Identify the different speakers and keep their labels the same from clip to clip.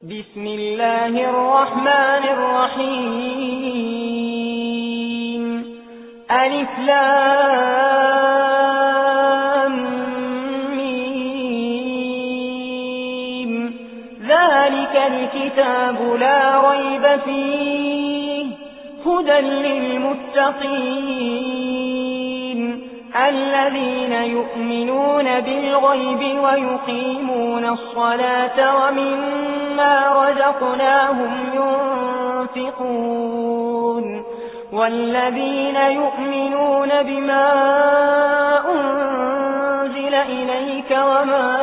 Speaker 1: بسم الله الرحمن الرحيم ألف لام ميم ذلك الكتاب لا ريب فيه هدى للمتقين الذين يؤمنون بالغيب ويقيمون الصلاة ومما رزقناهم ينفقون والذين يؤمنون بما أنزل إليك وما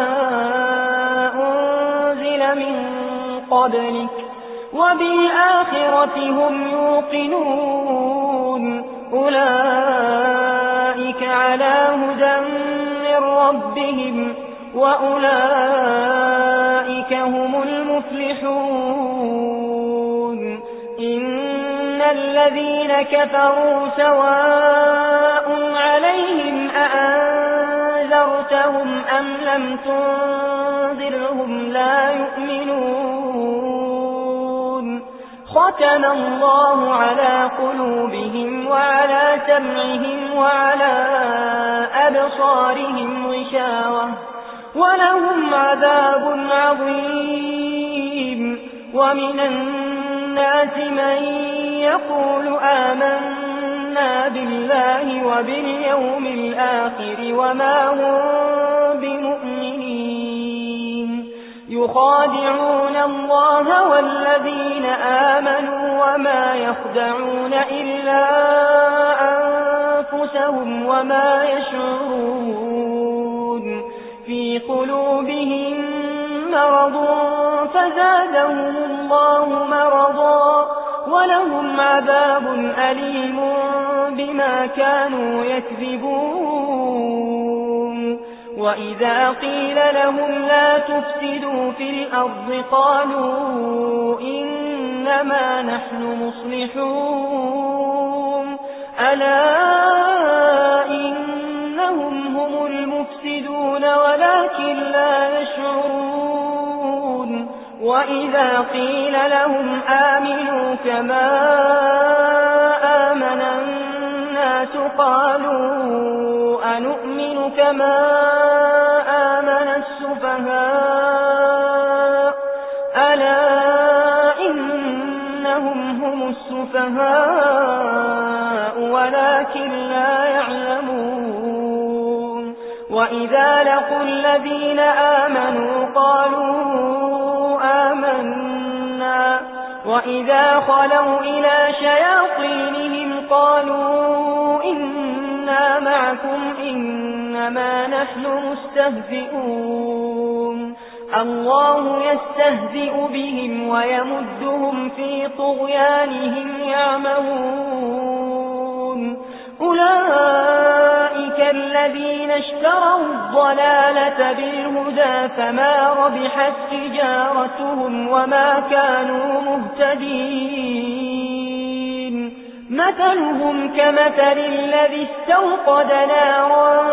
Speaker 1: أنزل من قبلك وبالآخرة هم يوقنون أولئك على هدى من ربهم وأولئك هم المفلحون إن الذين كفروا سواء عليهم أأنذرتهم أم لم تنذرهم لا يؤمنون ختم الله على قلوبهم وعلى سمعهم وعلى أبصارهم غشاوة ولهم عذاب عظيم ومن الناس من يقول آمنا بالله وباليوم الآخر وما هم بمؤمنين يخادعون الله والذين آمنوا وما يخدعون إلا أنفسهم وما يشعرون في قلوبهم مرض فزادهم الله مرضا ولهم عذاب أليم بما كانوا يكذبون وإذا قيل لهم لا تفسدوا في الأرض قالوا إنما نحن مصلحون ألا إنهم هم المفسدون ولكن لا يشعرون وإذا قيل لهم آمنوا كما آمن الناس قالوا أنؤمن كما آمن السفهاء ألا إنهم هم السفهاء ولكن لا يعلمون وإذا لقوا الذين آمنوا قالوا آمنا وإذا خلوا إلى شياطينهم قالوا إنا معكم إنما نحن مستهزئون الله يستهزئ بهم ويمدهم في طغيانهم يعمهون أولئك الذين اشتروا الضلالة بالهدى فما ربحت تجارتهم وما كانوا مهتدين مثلهم كمثل الذي استوقد نارا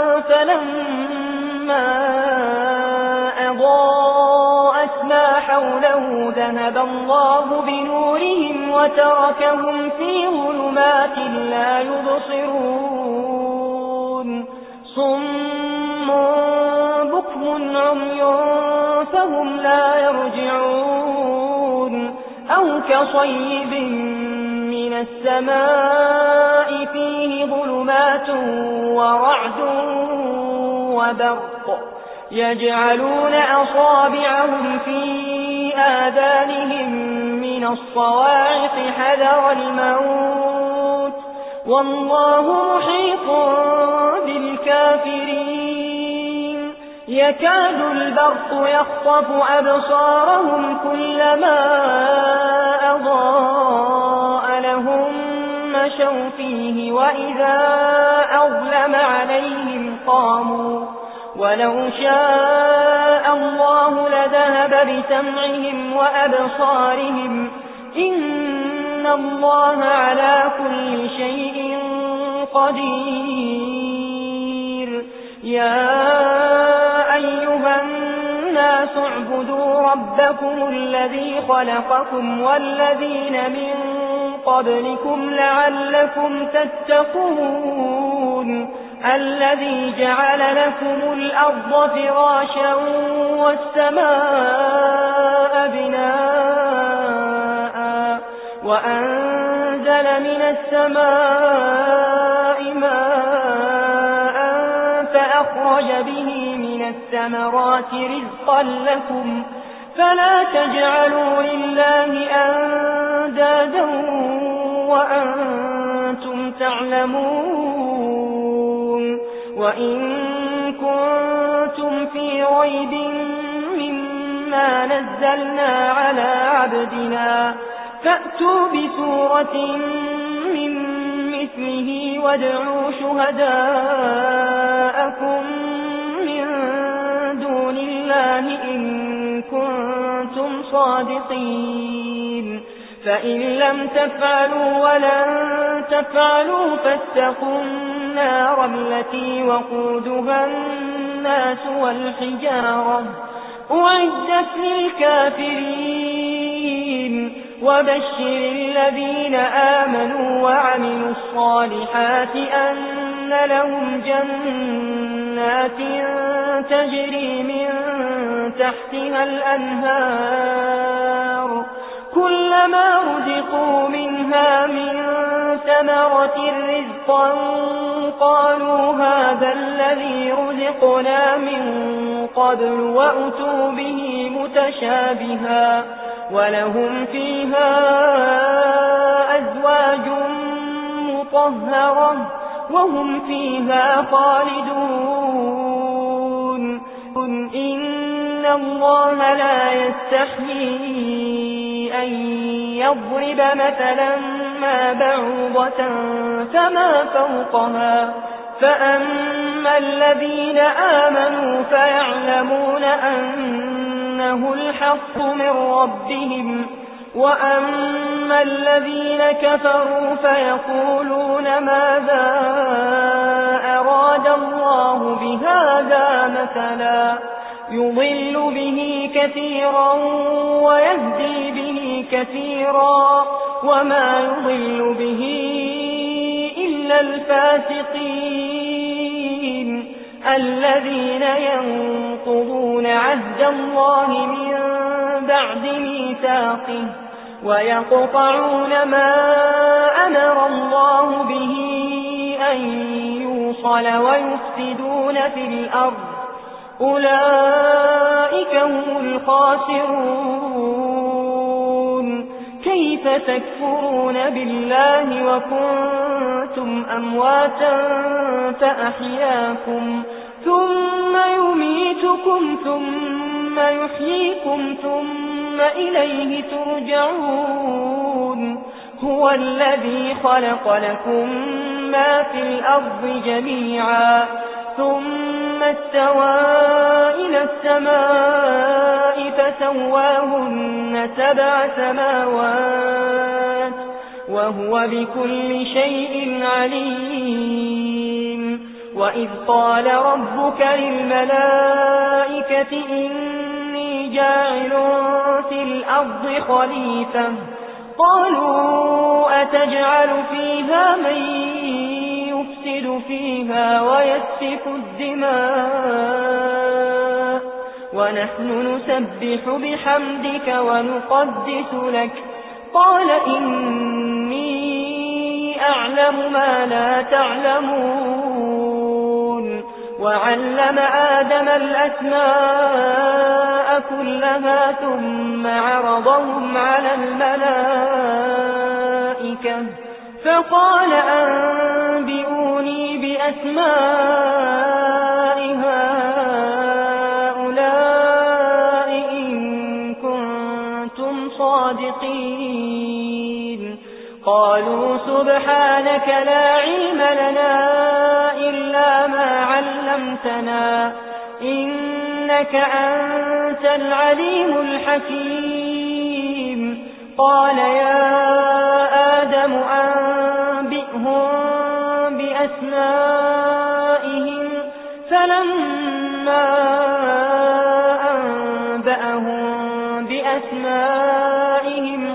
Speaker 1: فلما أضاءت ما حوله ذهب الله بنورهم وتركهم في ظلمات لا يبصرون صم بكم عمي فهم لا يرجعون أو كصيب من السماء فيه ظلمات ورعد وبرق يجعلون أصابعهم في آذانهم من الصواعق حذر الموت والله محيط بالكافرين يكاد البرق يخطف أبصارهم كلما أضاء لهم مشوا فيه وإذا أظلم عليهم قاموا ولو شاء الله لذهب بسمعهم وأبصارهم إن الله على كل شيء قدير يا أيها الناس اعبدوا ربكم الذي خلقكم والذين من قبلكم لعلكم تتقون الذي جعل لكم الأرض فراشا والسماء بناء وأنزل من السماء ماء فأخرج به من الثمرات رزقا لكم فلا تجعلوا لله أندادا وأنتم تعلمون وإن كنتم في ريب مما نزلنا على عبدنا فأتوا بسورة من مثله وادعوا شهداءكم من دون الله إن كنتم صادقين فإن لم تفعلوا ولن تفعلوا فاتقوا النار التي وقودها الناس والحجارة أعدت للكافرين وبشر الذين آمنوا وعملوا الصالحات أن لهم جنات تجري من تحتها الأنهار كلما رزقوا منها من ثمرة رزقا قالوا هذا الذي رزقنا من قبل وأتوا به متشابها ولهم فيها أزواج مطهرة وهم فيها خالدون إن الله لا يستحيي أن يضرب مثلا ما بعوضة فما فوقها فأما الذين آمنوا فيعلمون أنه الحق من ربهم وأما الذين كفروا فيقولون ماذا أراد الله بهذا مثلا يضل به كثيرا ويهدي به كثيرا وما يضل به إلا الفاسقين الذين ينقضون عهد الله من بعد ميثاقه ويقطعون ما أمر الله به أن يوصل ويفسدون في الأرض أولئك هم الخاسرون كيف تكفرون بالله وكنتم أمواتا فأحياكم ثم يميتكم ثم يحييكم ثم إليه ترجعون هو الذي خلق لكم ما في الأرض جميعا ثم استوى إلى السماء فسواهن 7 سماوات وهو بكل شيء عليم وإذ قال ربك للملائكة إني جاعل في الأرض خليفة قالوا أتجعل فيها من يفسد فيها ويسفك الدماء ونحن نسبح بحمدك ونقدس لك قال إني أعلم ما لا تعلمون وعلم آدم الأسماء كلها ثم عرضهم على الملائكة فقال أنبئوني بأسماء هؤلاء إن كنتم صادقين قالوا سبحانك لا علم لنا إلا ما علمتنا إنك أنت العليم الحكيم قال يا آدم أنبئهم بأسمائهم فلما آبائهم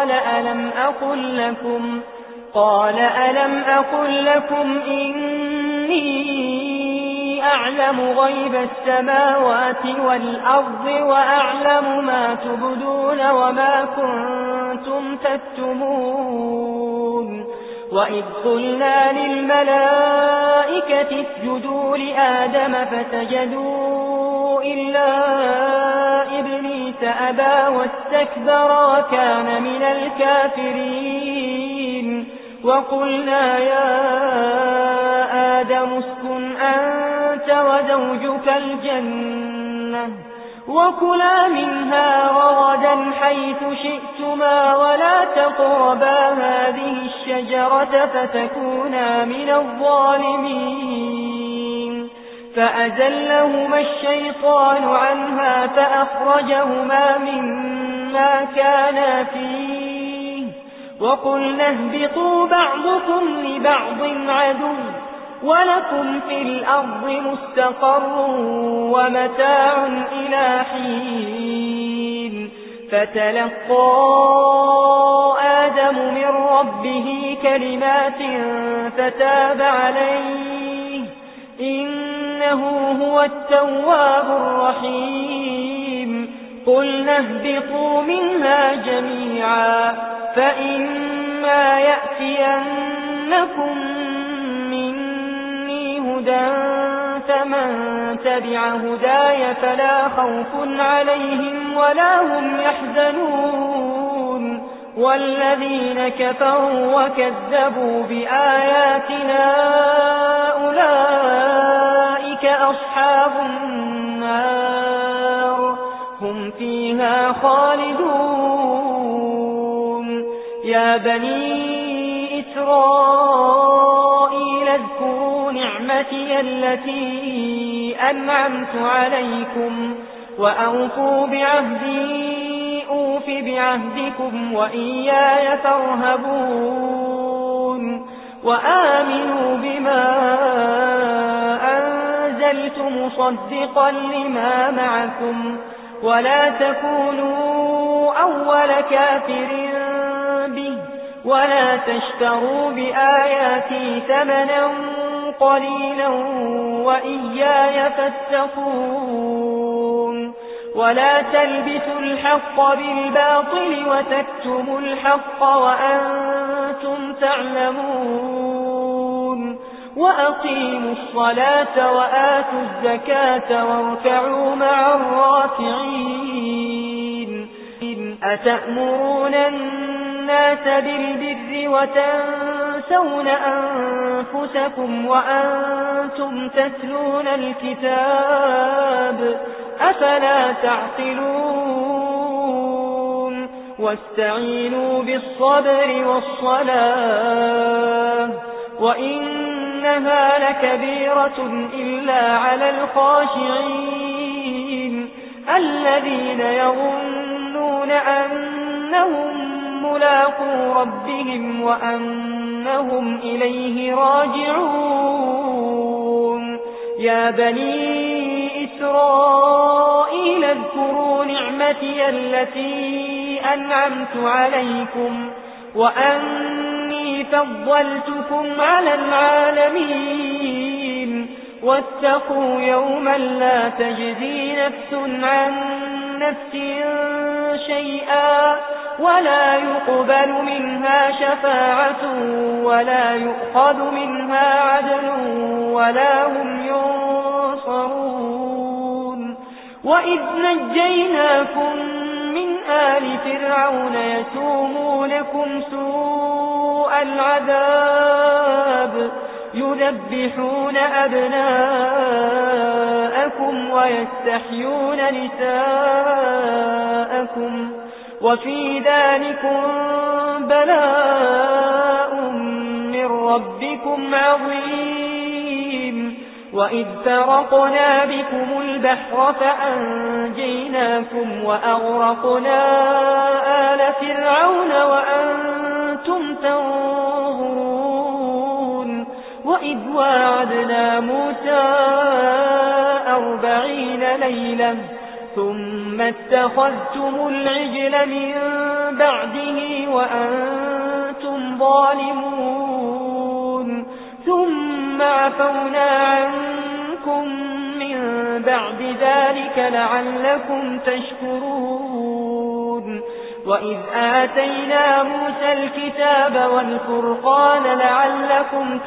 Speaker 1: قال ألم أقل لكم إني أعلم غيب السماوات والأرض وأعلم ما تبدون وما كنتم تكتمون وإذ قلنا للملائكة اسجدوا لآدم فسجدوا إلا إبليس أبى واستكبر وكان من الكافرين وقلنا يا آدم اسكن أنت وزوجك الجنة وكلا منها رغدا حيث شئتما ولا تقربا هذه الشجرة فتكونا من الظالمين فأزلهما الشيطان عنها فأخرجهما مما كانا فيه وقلنا اهبطوا بعضكم لبعض عدو ولكم في الأرض مستقر ومتاع إلى حين فتلقى آدم من ربه كلمات فتاب عليه إنه هو التواب الرحيم قلنا اهبطوا منها جميعا فإما يأتينكم مني هدى فمن تبع هداي فلا خوف عليهم ولا هم يحزنون والذين كفروا وكذبوا بآياتنا أولئك أصحاب النار هم فيها خالدون يا بني إسرائيل اذكروا نعمتي التي أنعمت عليكم وأوفوا بعهدي أوف بعهدكم وإياي فارهبون وآمنوا بما أنزلت مصدقا لما معكم ولا تكونوا أول كافر به ولا تشتروا بآياتي ثمنا قليلا وإياي فاتقون ولا تلبسوا الحق بالباطل وتكتموا الحق وأنتم تعلمون وأقيموا الصلاة وآتوا الزكاة واركعوا مع الراكعين أتأمرون الناس بالبر وتنسون أنفسكم وأنتم تتلون الكتاب أفلا تعقلون واستعينوا بالصبر والصلاة وإنها لكبيرة إلا على الخاشعين الذين يظنون أنهم ملاقو ربهم وأنهم إليه راجعون يا بني إسرائيل اذكروا نعمتي التي أنعمت عليكم وأني فضلتكم على العالمين واتقوا يوما لا تجزي نفس عن نفس شيئا ولا يقبل منها شفاعة ولا يؤخذ منها عدل ولا هم ينصرون وإذ نجيناكم من آل فرعون يسومونكم سوء العذاب يذبحون أبناءكم ويستحيون نساءكم وفي ذلكم بلاء من ربكم عظيم وإذ فرقنا بكم البحر فأنجيناكم وأغرقنا آل فرعون وأنتم تنظرون وإذ واعدنا موسى 40 ليلة ثم اتخذتم العجل من بعده وأنتم ظالمون ثم عفونا عنكم من بعد ذلك لعلكم تشكرون وإذ آتينا موسى الكتاب والفرقان لعلكم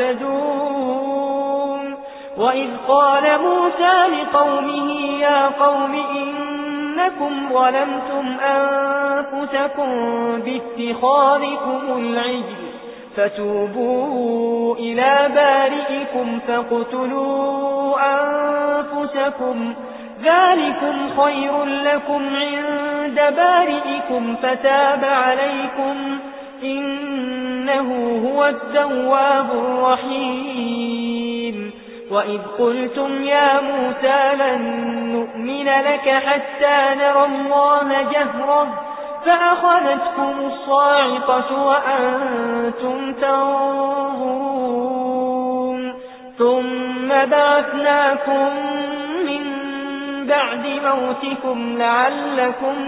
Speaker 1: تهتدون وإذ قال موسى لقومه يا قوم إنكم ظلمتم أنفسكم باتخاذكم العجل فتوبوا إلى بارئكم فاقتلوا أنفسكم ذلكم خير لكم عند بارئكم فتاب عليكم إنه هو التواب الرحيم وإذ قلتم يا موسى لن نؤمن لك حتى نرى الله جهرة فأخذتكم الصاعقة وأنتم تنظرون ثم بعثناكم من بعد موتكم لعلكم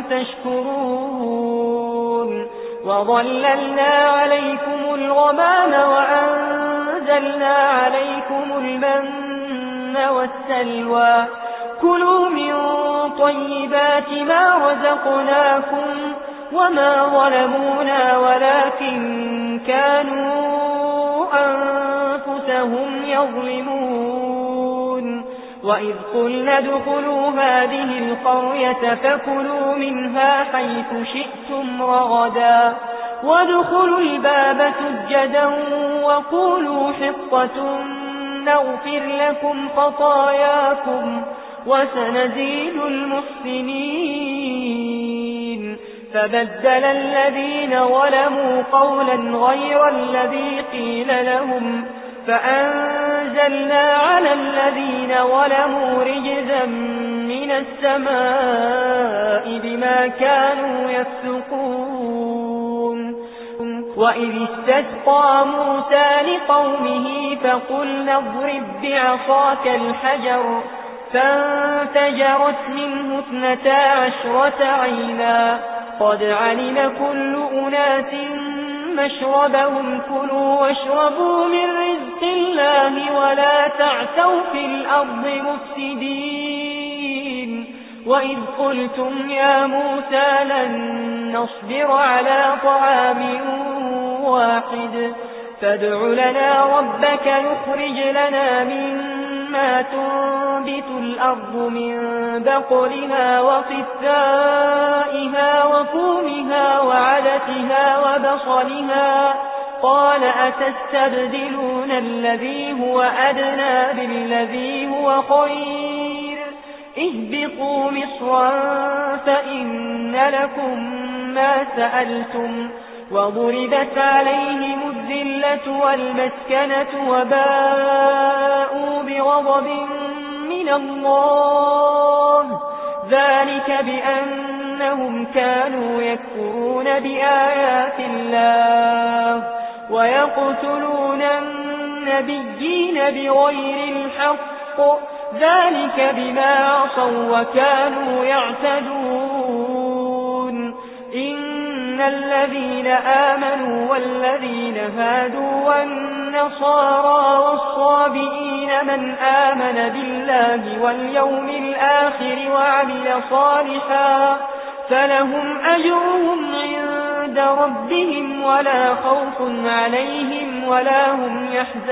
Speaker 1: تشكرون وظللنا عليكم الغمام وأنزلنا عليكم المن والسلوى كلوا من طيبات ما رزقناكم وما ظلمونا ولكن كانوا أنفسهم يظلمون وإذ قلنا ادخلوا هذه القرية فكلوا منها حيث شئتم رغدا وادخلوا الباب سجدا وقولوا حطة نغفر لكم خطاياكم وسنزيد المحسنين فبدل الذين ظلموا قولا غير الذي قيل لهم فأنزلنا على الذين ظلموا رجزا من السماء بما كانوا يفسقون وإذ استسقى موسى لقومه فقلنا اضرب بعصاك الحجر فانفجرت منه 12 عينا قد علم كل أناس مشربهم كلوا واشربوا من رزق الله ولا تعثوا في الأرض مفسدين وإذ قلتم يا موسى لن نصبر على طعام واحد فادع لنا ربك يخرج لنا مما تنبت الأرض من بقلها وقثائها وفومها وعدتها وبصلها قال أتستبدلون الذي هو أدنى بالذي هو خير اهبطوا مصرا فإن لكم ما سألتم وضربت عليهم الذلة والمسكنة وباءوا بغضب من الله ذلك بأنهم كانوا يكفرون بآيات الله ويقتلون النبيين بغير الحق ذلك بما عصوا وكانوا يعتدون إن الذين آمنوا والذين هادوا والنصارى والصابئين من آمن بالله واليوم الآخر وعمل صالحا فلهم أجرهم عند ربهم ولا خوف عليهم ولا هم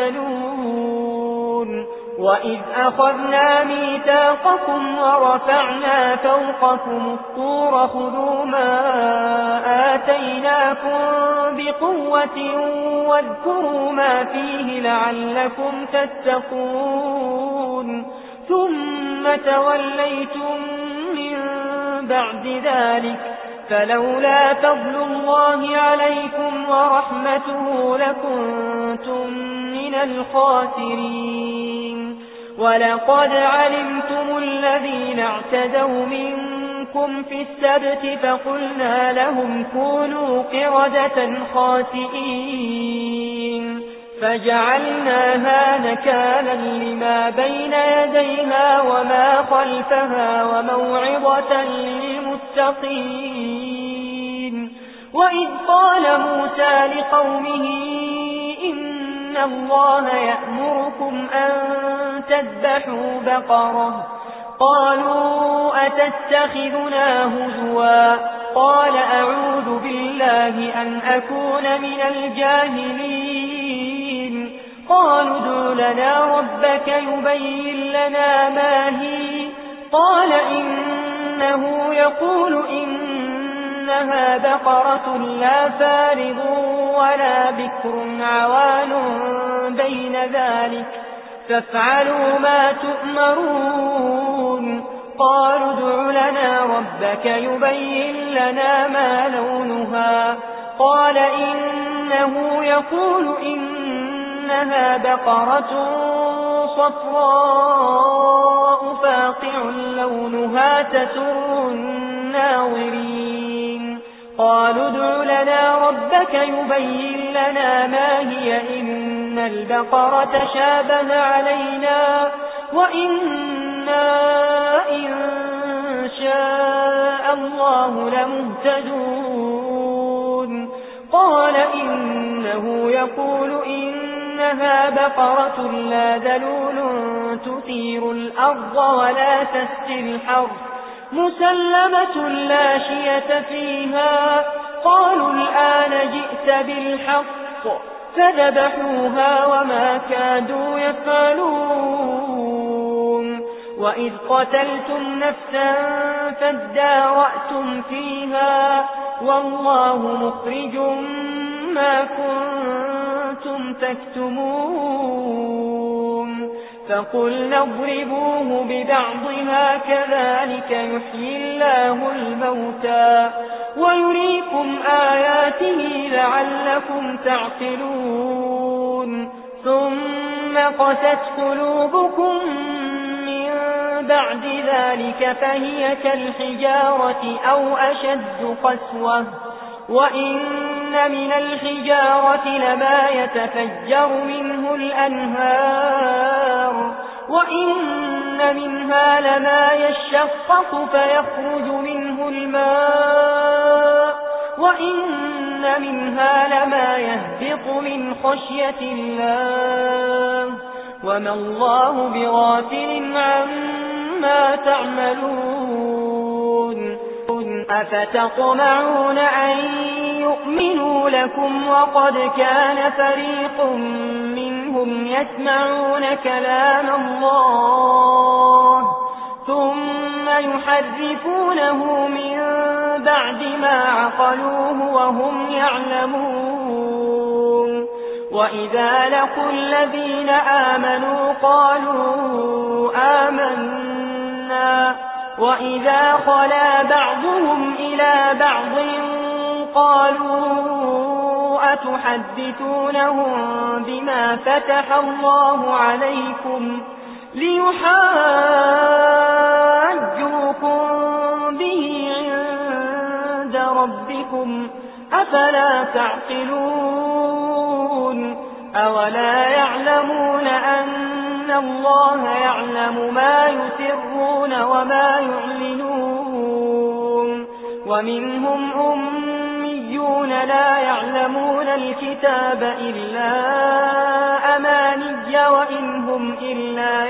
Speaker 1: يحزنون وإذ أخذنا ميثاقكم ورفعنا فوقكم الطور خذوا ما آتيناكم بقوة واذكروا ما فيه لعلكم تتقون ثم توليتم من بعد ذلك فلولا فضل الله عليكم ورحمته لكنتم من الخاسرين ولقد علمتم الذين اعتدوا منكم في السبت فقلنا لهم كونوا قردة خاسئين فجعلناها نكالا لما بين يديها وما خلفها وموعظة للمتقين. وإذ قال موسى لقومه إن الله يأمركم أن تذبحوا بقرة قالوا أتتخذنا هزوا قال أعوذ بالله أن أكون من الجاهلين. قالوا ادع لنا ربك يبين لنا ما هي قال إنه يقول إنها بقرة لا فارض ولا بكر عوان بين ذلك فافعلوا ما تؤمرون. قالوا ادع لنا ربك يبين لنا ما لونها قال إنه يقول إنها بقرة صفراء فاقع لونها تسر الناظرين. قالوا ادع لنا ربك يبين لنا ما هي إن البقرة شابه علينا وإنا إن شاء الله لمهتدون. قال إنه يقول إنها بقرة لا ذلول تثير الأرض ولا تسقي الحرث مسلمة لا شية فيها. قالوا الآن جئت بالحق فذبحوها وما كادوا يفعلون. وإذ قتلتم نفسا فادارأتم فيها والله مخرج ما كنتم تكتمون. فقلنا اضربوه ببعضها كذلك يحيي الله الموتى ويريكم آياته لعلكم تعقلون. ثم قست قلوبكم من بعد ذلك فهي كالحجارة أو أشد قسوة وإن من الحجارة لما يتفجر منه الأنهار وإن منها لما يشقق فيخرج منه الماء وإن منها لما يهبط من خشية الله وما الله بغافل عما تعملون. أفتطمعون أن يؤمنوا لكم وقد كان فريق منهم يسمعون كلام الله ثم يحرفونه من بعد ما عقلوه وهم يعلمون. وإذا لقوا الذين آمنوا قالوا آمنا وإذا خلا بعضهم إلى بعض قالوا أتحدثونهم بما فتح الله عليكم ليحاجوكم به عند ربكم أفلا تعقلون. أولا يعلمون أن الله يعلم ما يسرون وما يعلنون. ومنهم أميون لا يعلمون الكتاب إلا أماني وإنهم إلا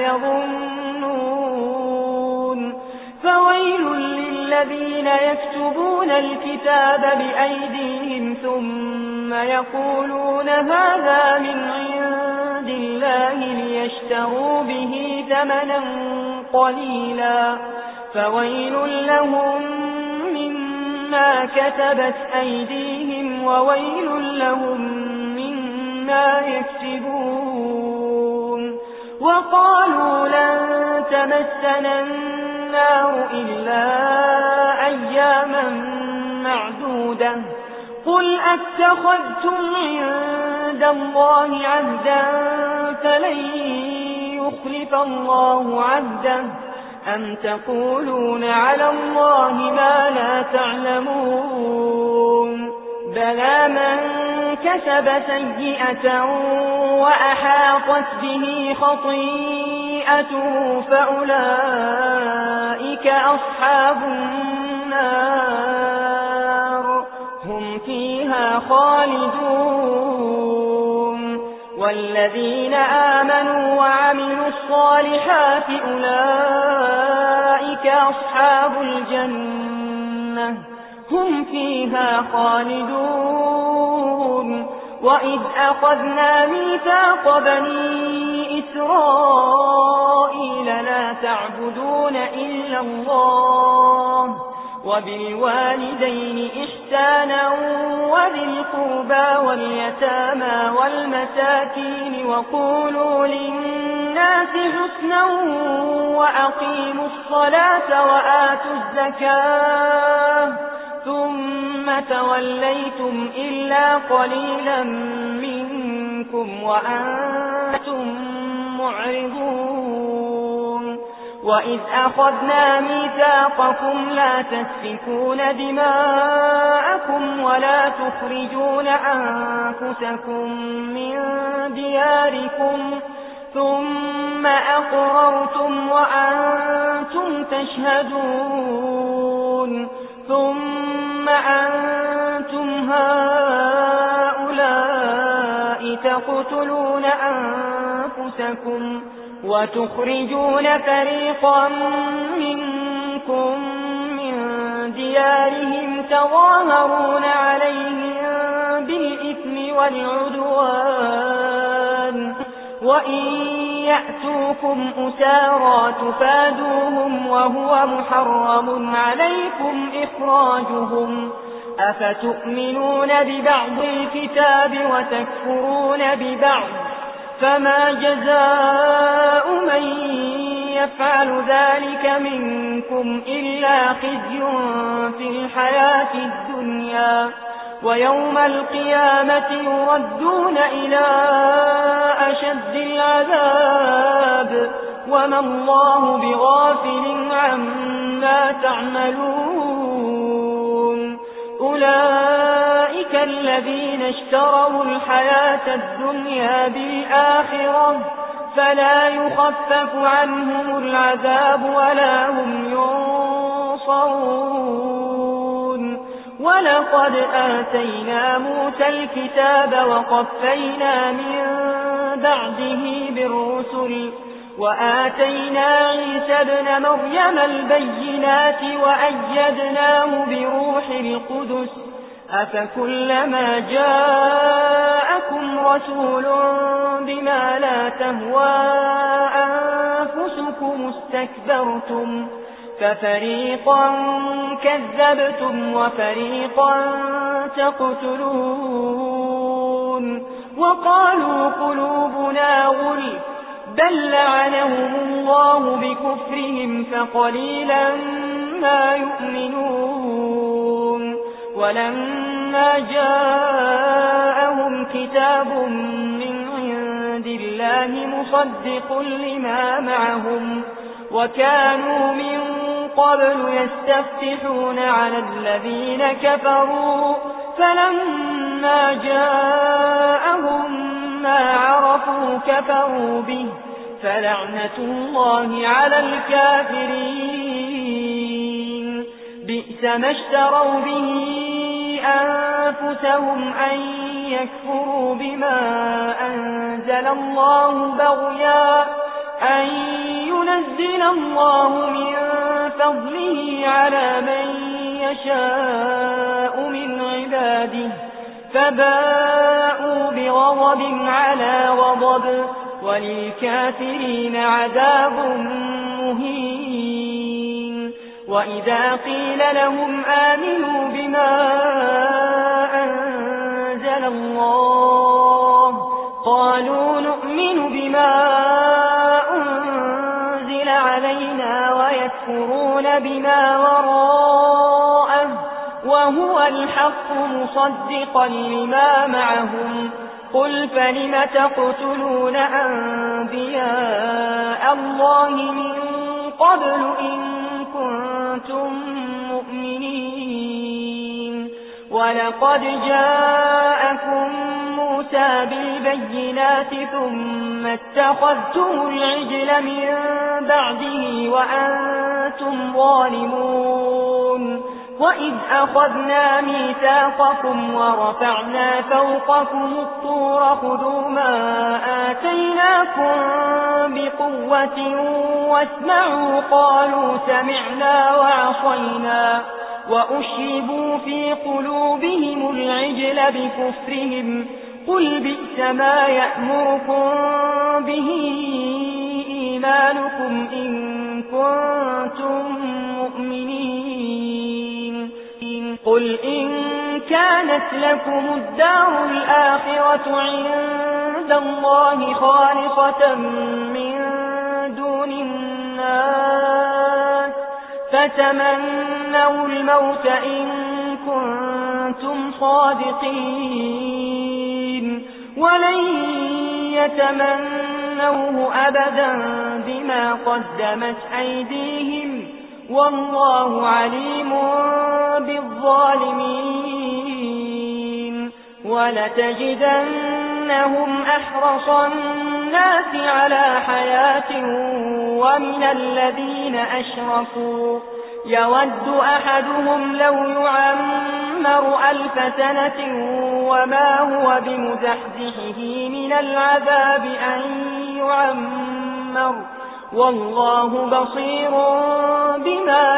Speaker 1: يظنون. فويل للذين يكتبون الكتاب بأيديهم ثم يقولون هذا من عند الله ليشتروا به ثمنا قليلا فويل لهم مما كتبت أيديهم وويل لهم مما يكسبون. وقالوا لن تمسنا النار إلا أياما معدودة قل أتخذتم عند الله عهدا فلن يخلف الله عهده أم تقولون على الله ما لا تعلمون. بلى من كسب سيئة وأحاطت به خطيئته فأولئك أصحاب النار هم فيها خالدون والذين آمنوا وعملوا الصالحات أولئك أصحاب الجنة هم فيها خالدون وإذ أخذنا ميثاق بني إسرائيل لا تعبدون إلا الله وبالوالدين إحسانا وذي القربى واليتامى والمساكين وقولوا للناس حسنا وأقيموا الصلاة وآتوا الزكاة ثم توليتم إلا قليلا منكم وأنتم معرضون وإذ أخذنا ميثاقكم لا تسفكون دماءكم ولا تخرجون أنفسكم من دياركم ثم أقررتم وأنتم تشهدون ثم أنتم هؤلاء تقتلون أنفسكم وتخرجون فريقا منكم من ديارهم تظاهرون عليهم بالإثم والعدوان وإن يأتوكم أسارى تفادوهم وهو محرم عليكم إخراجهم أفتؤمنون ببعض الكتاب وتكفرون ببعض فما جزاء من يفعل ذلك منكم إلا خزي في الحياة الدنيا ويوم القيامة يردون إلى أشد العذاب وما الله بغافل عما تعملون أولئك الذين اشتروا الحياة الدنيا بالآخرة فلا يخفف عنهم العذاب ولا هم ينصرون ولقد آتينا موسى الكتاب وقفينا من بعده بالرسل وآتينا عيسى ابن مريم البينات وأيدناه بروح القدس أفكلما جاءكم رسول بما لا تهوى أنفسكم استكبرتم ففريقا كذبتم وفريقا تقتلون وقالوا قلوبنا غلف بل لعنهم الله بكفرهم فقليلا ما يؤمنون ولما جاءهم كتاب من عند الله مصدق لما معهم وكانوا من قبل يستفتحون على الذين كفروا فلما جاءهم ما عرفوا كفروا به فلعنة الله على الكافرين بئس ما اشتروا به أنفسهم أن يكفروا بما أنزل الله بغيا أن ينزل الله من فضله على من يشاء من عباده فباءوا بغضب على غضب وللكافرين عذاب مهين وإذا قيل لهم آمنوا بما أنزل الله قالوا نؤمن بما أنزل علينا ويكفرون بما وراءه وهو الحق مصدقا لما معهم قل فلم تقتلون أنبياء الله من قبل إن كنتم مؤمنين ولقد جاءكم موسى بالبينات ثم اتخذتم العجل من بعده وأنتم ظالمون وإذ أخذنا ميثاقكم ورفعنا فوقكم الطور خذوا ما آتيناكم بقوة واسمعوا قالوا سمعنا وعصينا وأشربوا في قلوبهم العجل بكفرهم قل بئس ما يأمركم به إيمانكم إن كنتم مؤمنين قل إن كانت لكم الدار الآخرة عند الله خالصة من دون الناس فتمنوا الموت إن كنتم صادقين ولن يتمنوه أبدا بما قدمت أيديهم والله عليم بالظالمين ولتجدنهم أحرص الناس على حياة ومن الذين أشركوا يود أحدهم لو يعمر 1000 سنة وما هو بمزحزحه من العذاب أن يعمر والله بصير بما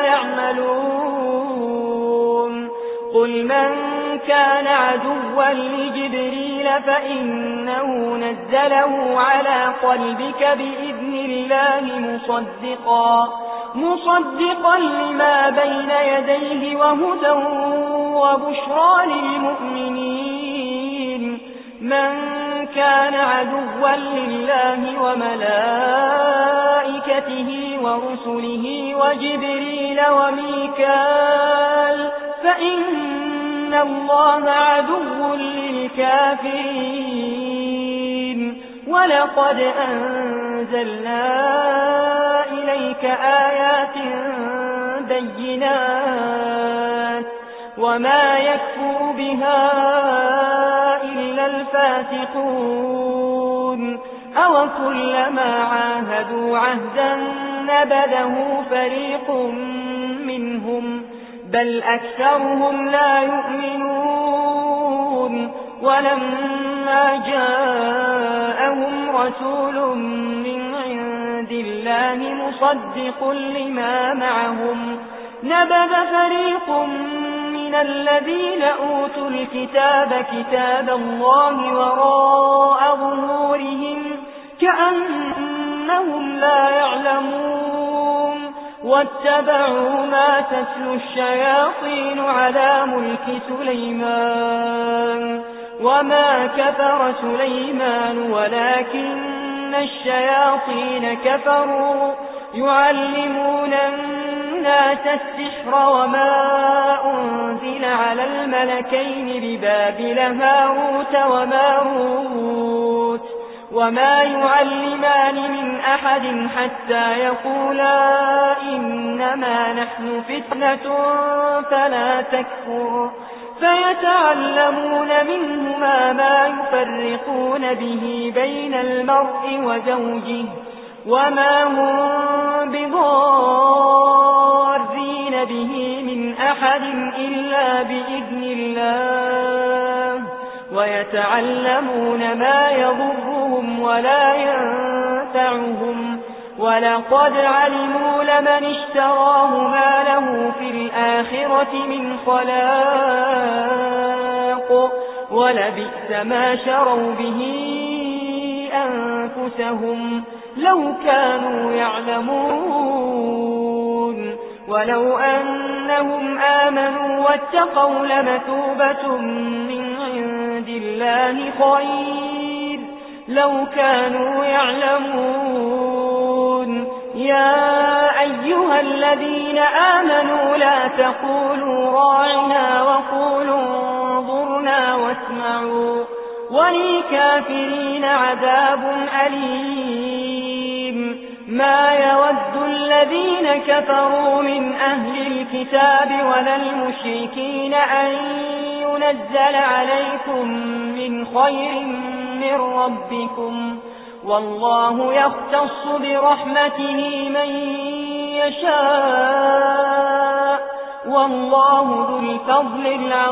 Speaker 1: يعملون قل من كان عدوا لجبريل فإنه نزله على قلبك بإذن الله مصدقا لما بين يديه وهدى وبشرى للمؤمنين من كان عدوا لله وملائكته ورسله وجبريل وميكال فإن الله عدو للكافرين ولقد أنزلنا إليك آيات بينات وما يكفر بها إلا الفاسقون أو كلما عاهدوا عهدا نبذه فريق منهم بل أكثرهم لا يؤمنون ولما جاءهم رسول من عند الله مصدق لما معهم نبذ فريق من الذين أوتوا الكتاب كتاب الله وراء ظهورهم كأنهم لا يعلمون واتبعوا ما تتلو الشياطين على ملك سليمان وما كفر سليمان ولكن الشياطين كفروا يعلمون الناس السحر وما أنزل على الملكين ببابل هاروت وماروت وما يعلمان من أحد حتى يقولا إنما نحن فتنة فلا تكفر فيتعلمون منهما ما يفرقون به بين المرء وزوجه وما هم بضارين به من أحد إلا بإذن الله ويتعلمون ما يضرهم ولا ينفعهم ولقد علموا لمن اشتراه ما له في الآخرة من خلاق ولبئس ما شروا به أنفسهم لو كانوا يعلمون ولو أنهم آمنوا واتقوا لمثوبة من عند الله خير لو كانوا يعلمون يا أيها الذين آمنوا لا تقولوا راعنا وقولوا انظرنا واسمعوا وللكافرين عذاب أليم ما يود الذين كفروا من أهل الكتاب ولا المشركين أن نزل عليكم من خير من ربكم والله يختص برحمته من يشاء والله ذو الفضل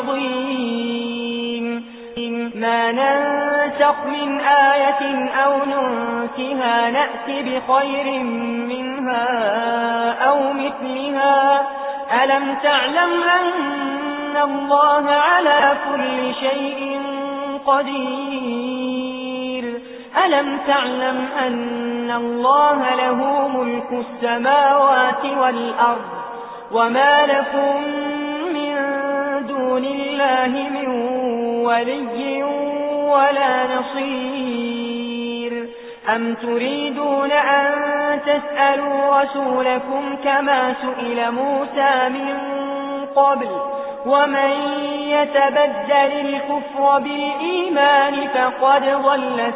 Speaker 1: العظيم ما ننسخ من آية أو ننسها نأت بخير منها أو مثلها ألم تعلم أن الله على كل شيء قدير ألم تعلم أن الله له ملك السماوات والأرض وما لكم من دون الله من ولي ولا نصير أم تريدون أن تسألوا رسولكم كما سئل موسى من قبل ومن يتبدل الكفر بالإيمان فقد ضل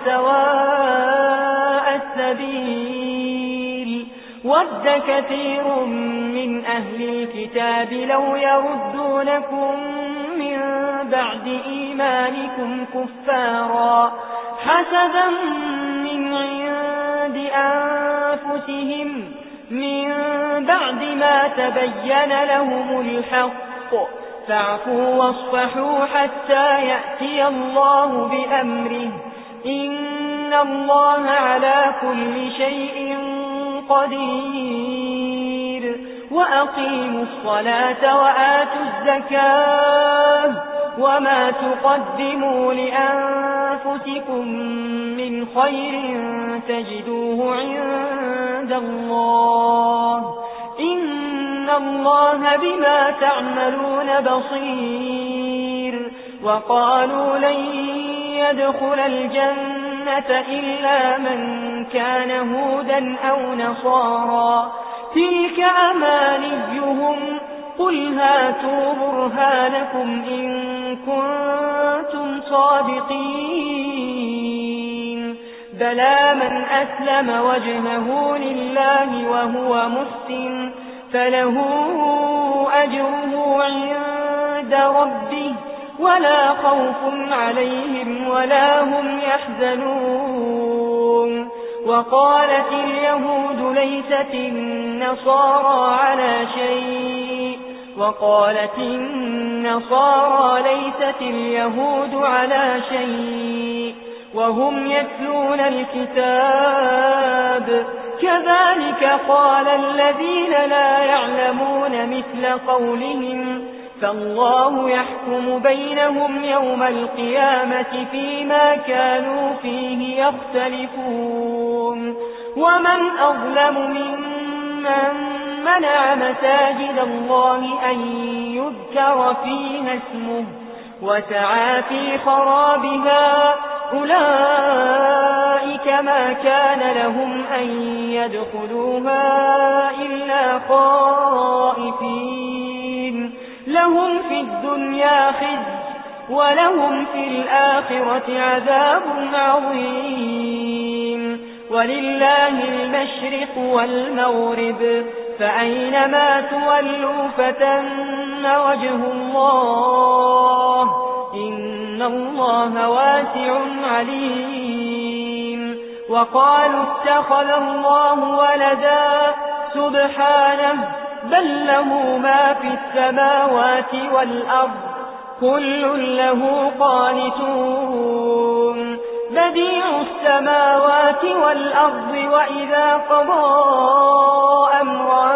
Speaker 1: سواء السبيل ود كثير من أهل الكتاب لو يردونكم من بعد إيمانكم كفارا حسدا من عند أنفسهم من بعد ما تبين لهم الحق فاعفوا واصفحوا حتى يأتي الله بأمره إن الله على كل شيء قدير وأقيموا الصلاة وآتوا الزكاة وما تقدموا لأنفسكم من خير تجدوه عند الله إن الله بما تعملون بصير وقالوا لن يدخل الجنة إلا من كان هودا أو نصارا تلك أمانيهم قل هاتوا برهانكم إن كنتم صادقين بلى من أسلم وجهه لله وهو محسن فله أجره عند ربه ولا خوف عليهم ولا هم يحزنون وقالت اليهود ليست النصارى على شيء وقالت النصارى ليست اليهود على شيء وهم يتلون الكتاب كذلك قال الذين لا يعلمون مثل قولهم فالله يحكم بينهم يوم القيامة فيما كانوا فيه يختلفون ومن أظلم ممن منع مساجد الله أن يذكر فيها اسمه وسعى في خرابها أولئك ما كان لهم أن يدخلوها إلا خائفين لهم في الدنيا خزي ولهم في الآخرة عذاب عظيم ولله المشرق والمغرب فأينما تولوا فتن وجه الله إن الله واسع عليم وقالوا اتخذ الله ولدا سبحانه بل له ما في السماوات والأرض كل له قانتون بديع السماوات والأرض وإذا قضى أمرا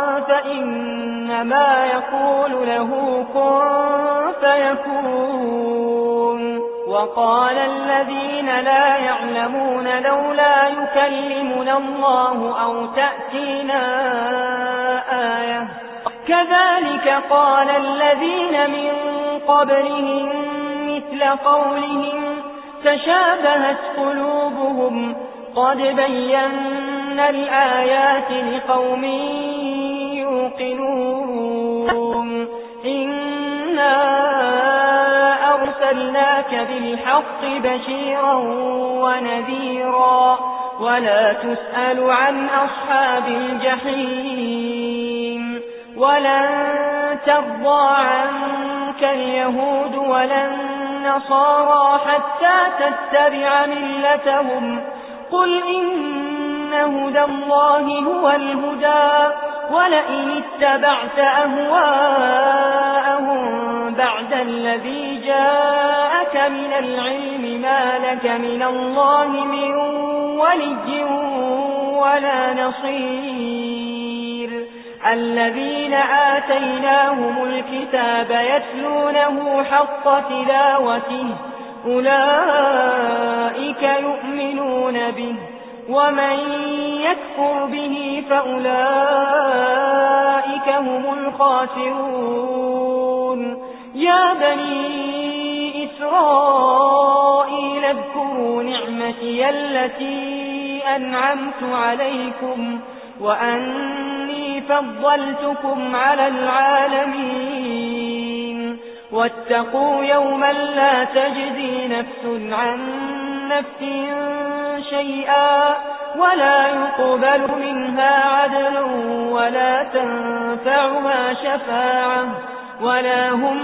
Speaker 1: فإنما يقول له كن فيكون وقال الذين لا يعلمون لولا يكلمنا الله أو تأتينا آية كذلك قال الذين من قبلهم مثل قولهم تشابهت قلوبهم قد بينا الآيات لقوم يوقنون إنا أرسلناك بالحق بشيرا ونذيرا ولا تسأل عن أصحاب الجحيم ولن ترضى عنك عليك اليهود ولا النصارى حتى تتبع ملتهم قل إن هدى الله هو الهدى ولئن اتبعت أهواءهم بعد الذي جاءك من العلم ما لك من الله من ولي ولا نصير الذين آتيناهم الكتاب يتلونه حق تلاوته أولئك يؤمنون به ومن يكفر به فأولئك هم الخاسرون يا بني إسرائيل اذكروا نعمتي التي أنعمت عليكم وأني فضلتكم على العالمين واتقوا يوما لا تجزي نفس عن نفس شيئا ولا يقبل منها عدل ولا تنفعها شفاعة ولا هم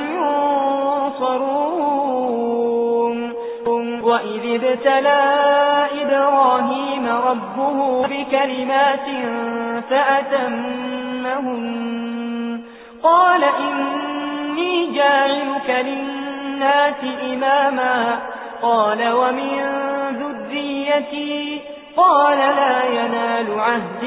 Speaker 1: ينصرون وإذ ابتلى إبراهيم ربه بكلمات فأتمهن قال إني جاعلك للناس إماما قال ومن ذريتي قال لا ينال عهد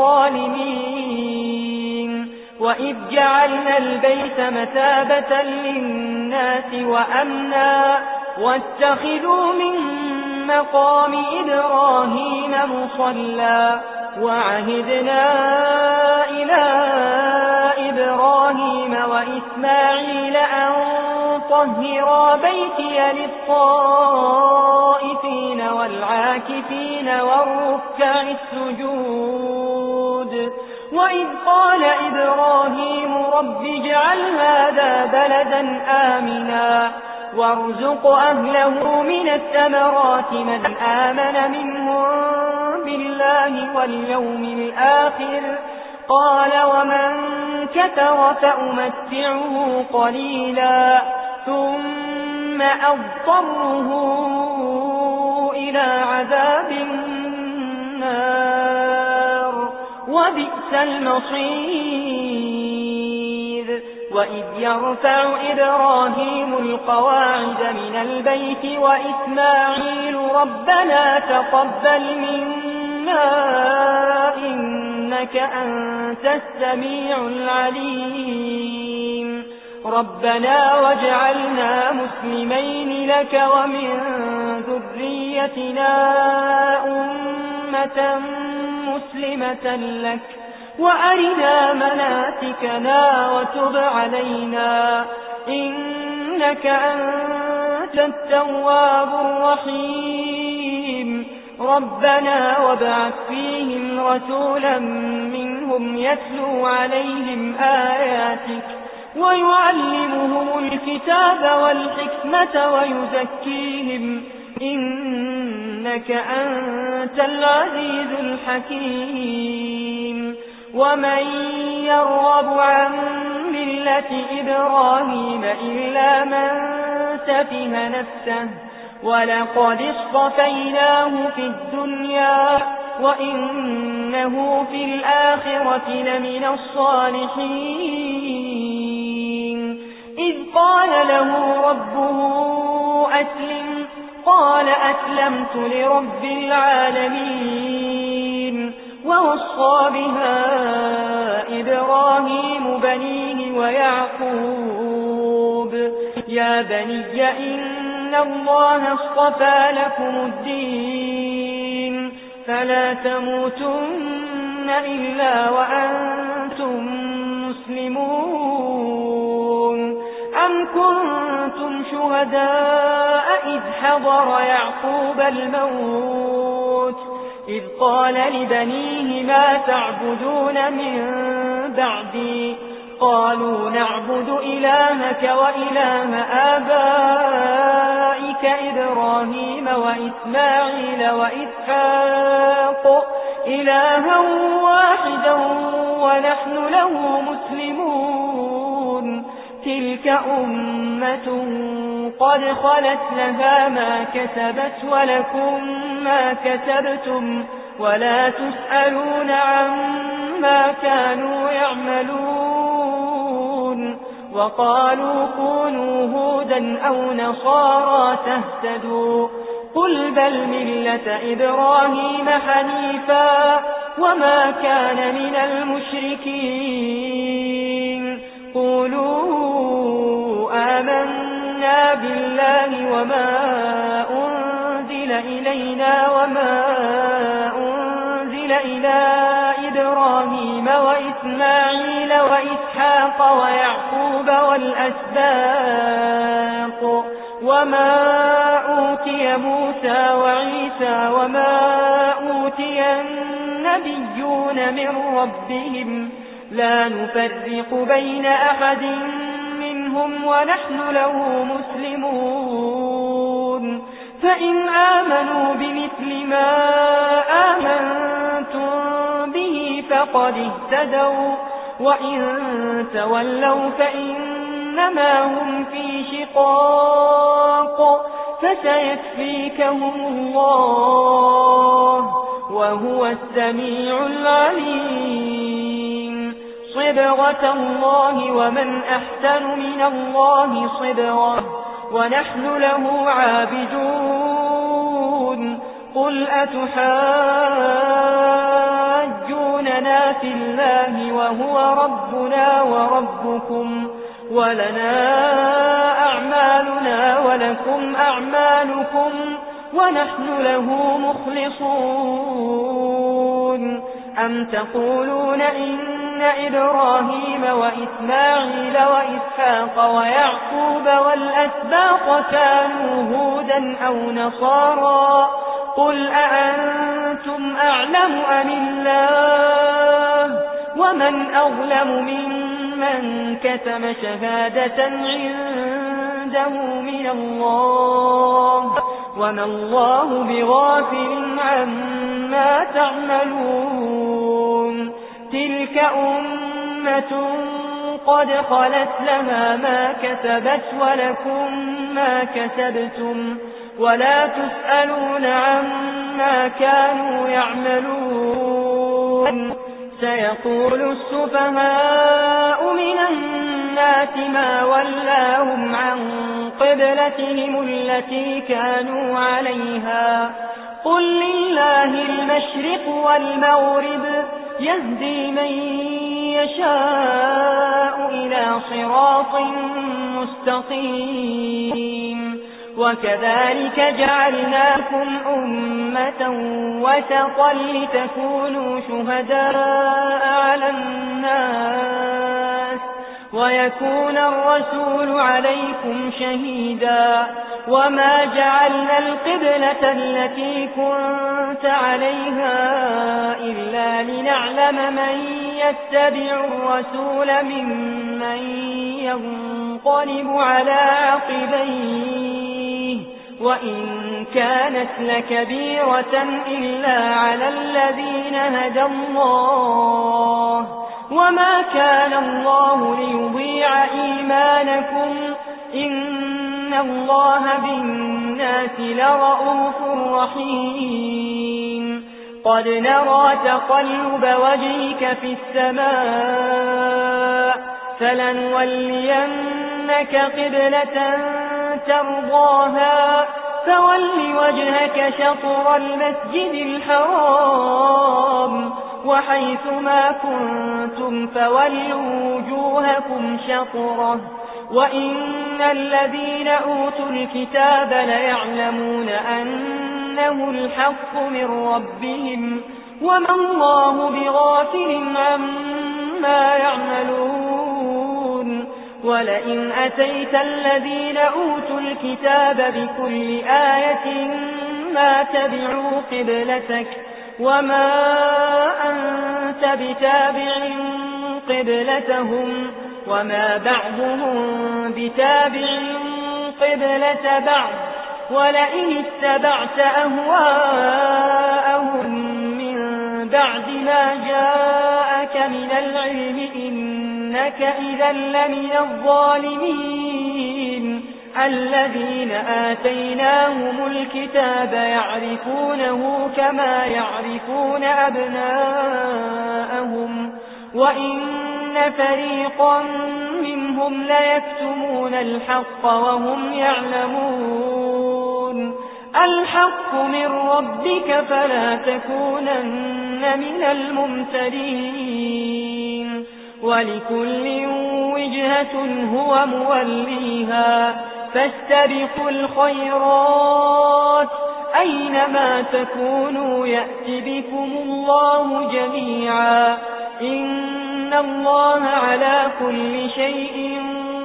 Speaker 1: الظالمين وإذ جعلنا البيت مثابة للناس وأمنا واتخذوا من مقام إبراهيم مصلى وعهدنا إلى إبراهيم وإسماعيل أن طهرا بيتي للطائفين والعاكفين والركع السجود وإذ قال إبراهيم رب اجعل هذا بلدا آمنا وارزق أهله من الثمرات من آمن منهم بالله واليوم الآخر قال ومن كفر فأمتعه قليلا ثم أضطره إلى عذاب النار وبئس المصير وإذ يرفع إبراهيم القواعد من البيت وإسماعيل ربنا تقبل منا إنك أنت السميع العليم ربنا واجعلنا مسلمين لك ومن ذريتنا أمة مسلمة لك وأرنا مناسكنا وتب علينا إنك أنت التواب الرحيم ربنا وابعث فيهم رسولا منهم يتلو عليهم آياتك ويعلمهم الكتاب والحكمة ويزكيهم إنك أنت العزيز الحكيم ومن يرغب عن ملة إبراهيم إلا من سفه نفسه ولقد اصطفيناه في الدنيا وإنه في الآخرة لمن الصالحين إذ قال له ربه أسلم قال أسلمت لرب العالمين ووصى بها إبراهيم بنيه ويعقوب يا بني إن الله اصطفى لكم الدين فلا تموتن إلا وأنتم مسلمون أم كنتم شهداء إذ حضر يعقوب الموت إذ قال لبنيه ما تعبدون من بعدي قالوا نعبد إلهك وإله آبائك إبراهيم وإسماعيل وإسحاق إلها واحدا ونحن له مسلمون تلك أمة قد خلت لها ما كسبت ولكم ما كسبتم ولا تسألون عما كانوا يعملون وقالوا كونوا هودا أو نصارى تهتدوا قل بل ملة إبراهيم حنيفا وما كان من المشركين قولوا آمنا بالله وما أنزل إلينا وما أنزل إلى إبراهيم وإسماعيل وإسحاق ويعقوب والأسباط وما أوتي موسى وعيسى وما أوتي النبيون من ربهم لا نفرق بين أحد منهم ونحن له مسلمون فإن آمنوا بمثل ما آمنتم به فقد اهتدوا وإن تولوا فإنما هم في شقاق فسيكفيكهم الله وهو السميع العليم صبغة الله ومن أحسن من الله صبغة ونحن له عابدون قل أتحاجوننا في الله وهو ربنا وربكم ولنا أعمالنا ولكم أعمالكم ونحن له مخلصون أم تقولون إن إبراهيم وإسماعيل وإسحاق ويعقوب والأسباط كانوا هودا أو نصارى قل أأنتم أعلم أم الله ومن أظلم ممن كتم شهادة عنده من الله وما الله بغافل عما تعملون تلك أمة قد خلت لها ما كسبت ولكم ما كسبتم ولا تسألون عما كانوا يعملون سيقول السفهاء من الناس ما ولاهم عن قبلتهم التي كانوا عليها قل لله المشرق والمغرب يهدي من يشاء إلى صراط مستقيم وكذلك جعلناكم أمة وسطا لتكونوا شهداء على الناس ويكون الرسول عليكم شهيدا وما جعلنا القبلة التي كنت عليها إلا لنعلم من يتبع الرسول ممن ينقلب على عقبيه وإن كانت لكبيرة إلا على الذين هدى الله وما كان الله ليضيع إيمانكم إن الله بالناس لرؤوف رحيم قد نرى تقلب وجهك في السماء فلنولينك قبلة ترضاها فول وجهك شطر المسجد الحرام وحيث ما كنتم فولوا وجوهكم شطره وإن الذين أوتوا الكتاب ليعلمون أنه الحق من ربهم وما الله بغافل عما يعملون ولئن أتيت الذين أوتوا الكتاب بكل آية ما تبعوا قبلتك وما أنت بتابع قبلتهم وما بعضهم بتابع قبلة بعض ولئن اتبعت أهواءهم من بعد ما جاءك من العلم إنك إذا لمن الظالمين. الذين آتيناهم الكتاب يعرفونه كما يعرفون أبناءهم وإن فريقا منهم ليكتمون الحق وهم يعلمون. الحق من ربك فلا تكونن من الممترين. ولكل وجهة هو موليها فاستبقوا الخيرات أينما تكونوا يأت بكم الله جميعا إن الله على كل شيء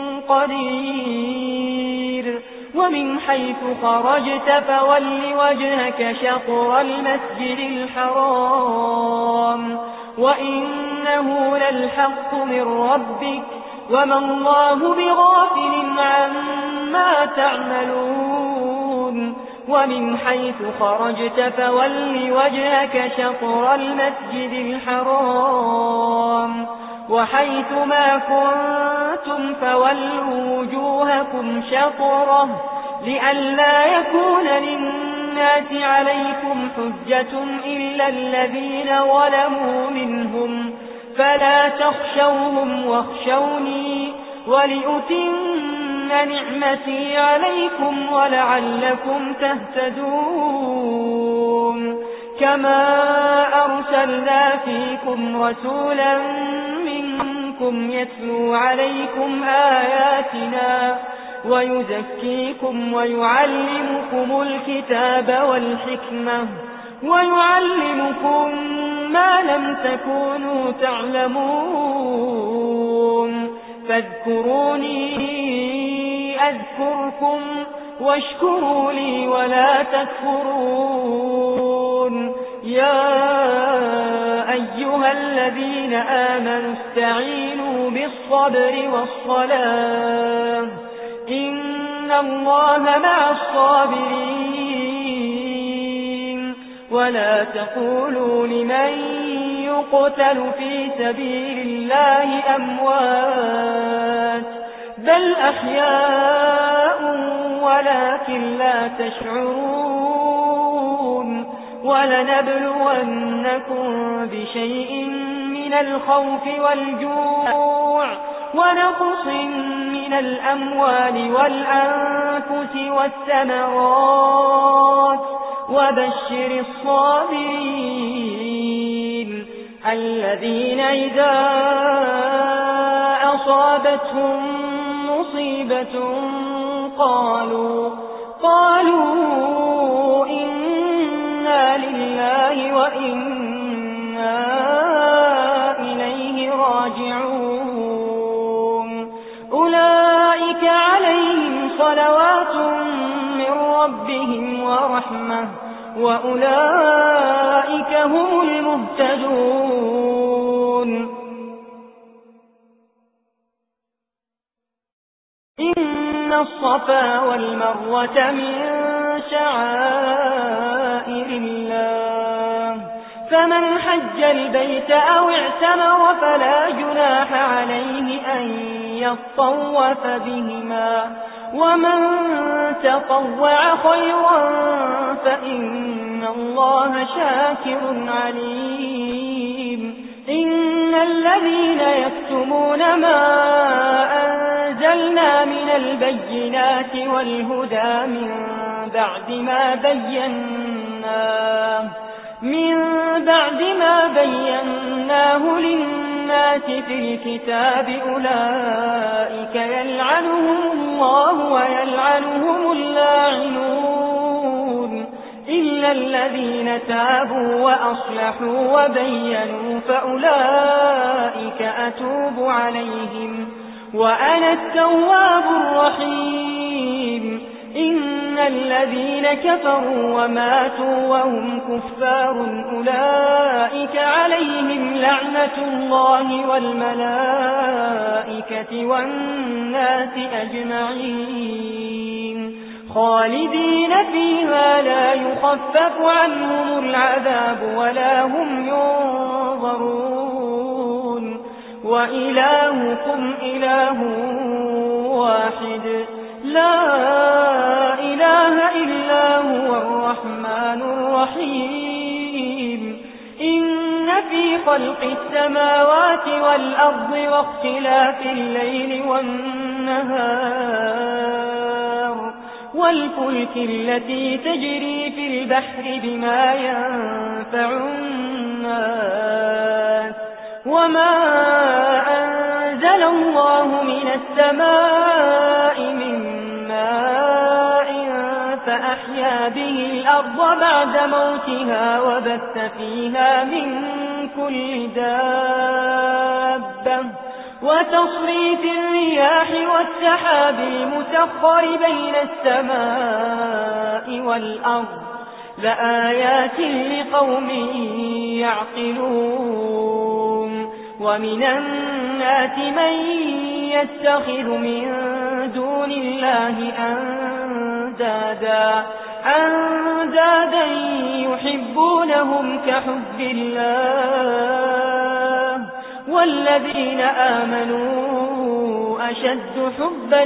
Speaker 1: قدير. ومن حيث خرجت فول وجهك شطر المسجد الحرام وإنه للحق من ربك وما الله بغافل عما تعملون. ومن حيث خرجت فول وجهك شطر المسجد الحرام وحيث ما كنتم فولوا وجوهكم شطره لئلا يكون للناس عليكم حجة إلا الذين ظلموا منهم فلا تخشوهم واخشوني ولأتم نعمتي عليكم ولعلكم تهتدون. كما أرسلنا فيكم رسولا منكم يتلو عليكم آياتنا ويزكيكم ويعلمكم الكتاب والحكمة ويعلمكم ما لم تكونوا تعلمون. فاذكروني أذكركم واشكروا لي ولا تكفرون. يا أيها الذين آمنوا استعينوا بالصبر والصلاة إن الله مع الصابرين. ولا تقولوا لمن يقتل في سبيل الله أموات بل أحياء ولكن لا تشعرون. ولنبلونكم بشيء من الخوف والجوع ونقص من الأموال والأنفس والثمرات وبشر الصابرين الذين إذا أصابتهم مصيبة قالوا إنا لله وإنا إليه راجعون. أولئك عليهم صلوات من ربهم ورحمة وأولئك هم المهتدون. إن الصفا والمروة من شعائر الله فمن حج البيت أو اعتمر فلا جناح عليه أن يطوف بهما ومن تطوع خيرا فإن الله شاكر عليم. إن الذين يكتمون ما أنزلنا من البينات والهدى من بعد ما بيناه للناس في الكتاب أولئك يلعنهم الله ويلعنهم اللاعنون إلا الذين تابوا وأصلحوا وبينوا فأولئك أتوب عليهم وأنا التواب الرحيم. إن الذين كفروا وماتوا وهم كفار أولئك عليهم لعنة الله والملائكة والناس أجمعين خالدين فيها لا يخفف عنهم العذاب ولا هم ينظرون. وإلهكم إله واحد لا إله إلا هو الرحمن الرحيم إن في خلق السماوات والأرض واختلاف الليل والنهار والفلك التي تجري في البحر بما ينفع الناس وما أنزل الله من السماء من ماء فأحيا به الأرض بعد موتها وبث فيها من كل دابة وتصريف الرياح والسحاب المسخر بين السماء والأرض لآيات لقوم يعقلون ومن الناس من يتخذ من دون الله أندادا يحبونهم كحب الله والذين آمنوا أشد حبا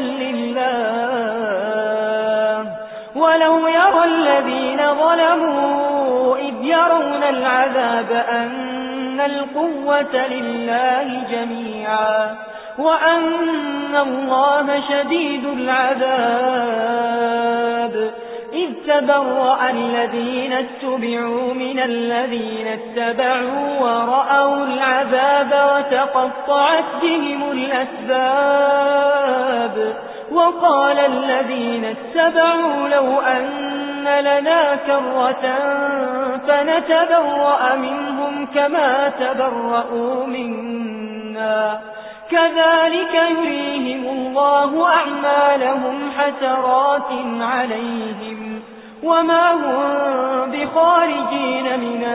Speaker 1: لله ولو يرى الذين ظلموا إذ يرون العذاب أن القوة لله جميعا وأن الله شديد العذاب إذ تبرأ الذين اتبعوا من الذين اتبعوا ورأوا العذاب وتقطعت بهم الأسباب وقال الذين اتبعوا لو أن لنا كرة فنتبرأ منهم كما تبرأوا منا كذلك يريهم الله أعمالهم حسرات عليهم وما هم بخارجين من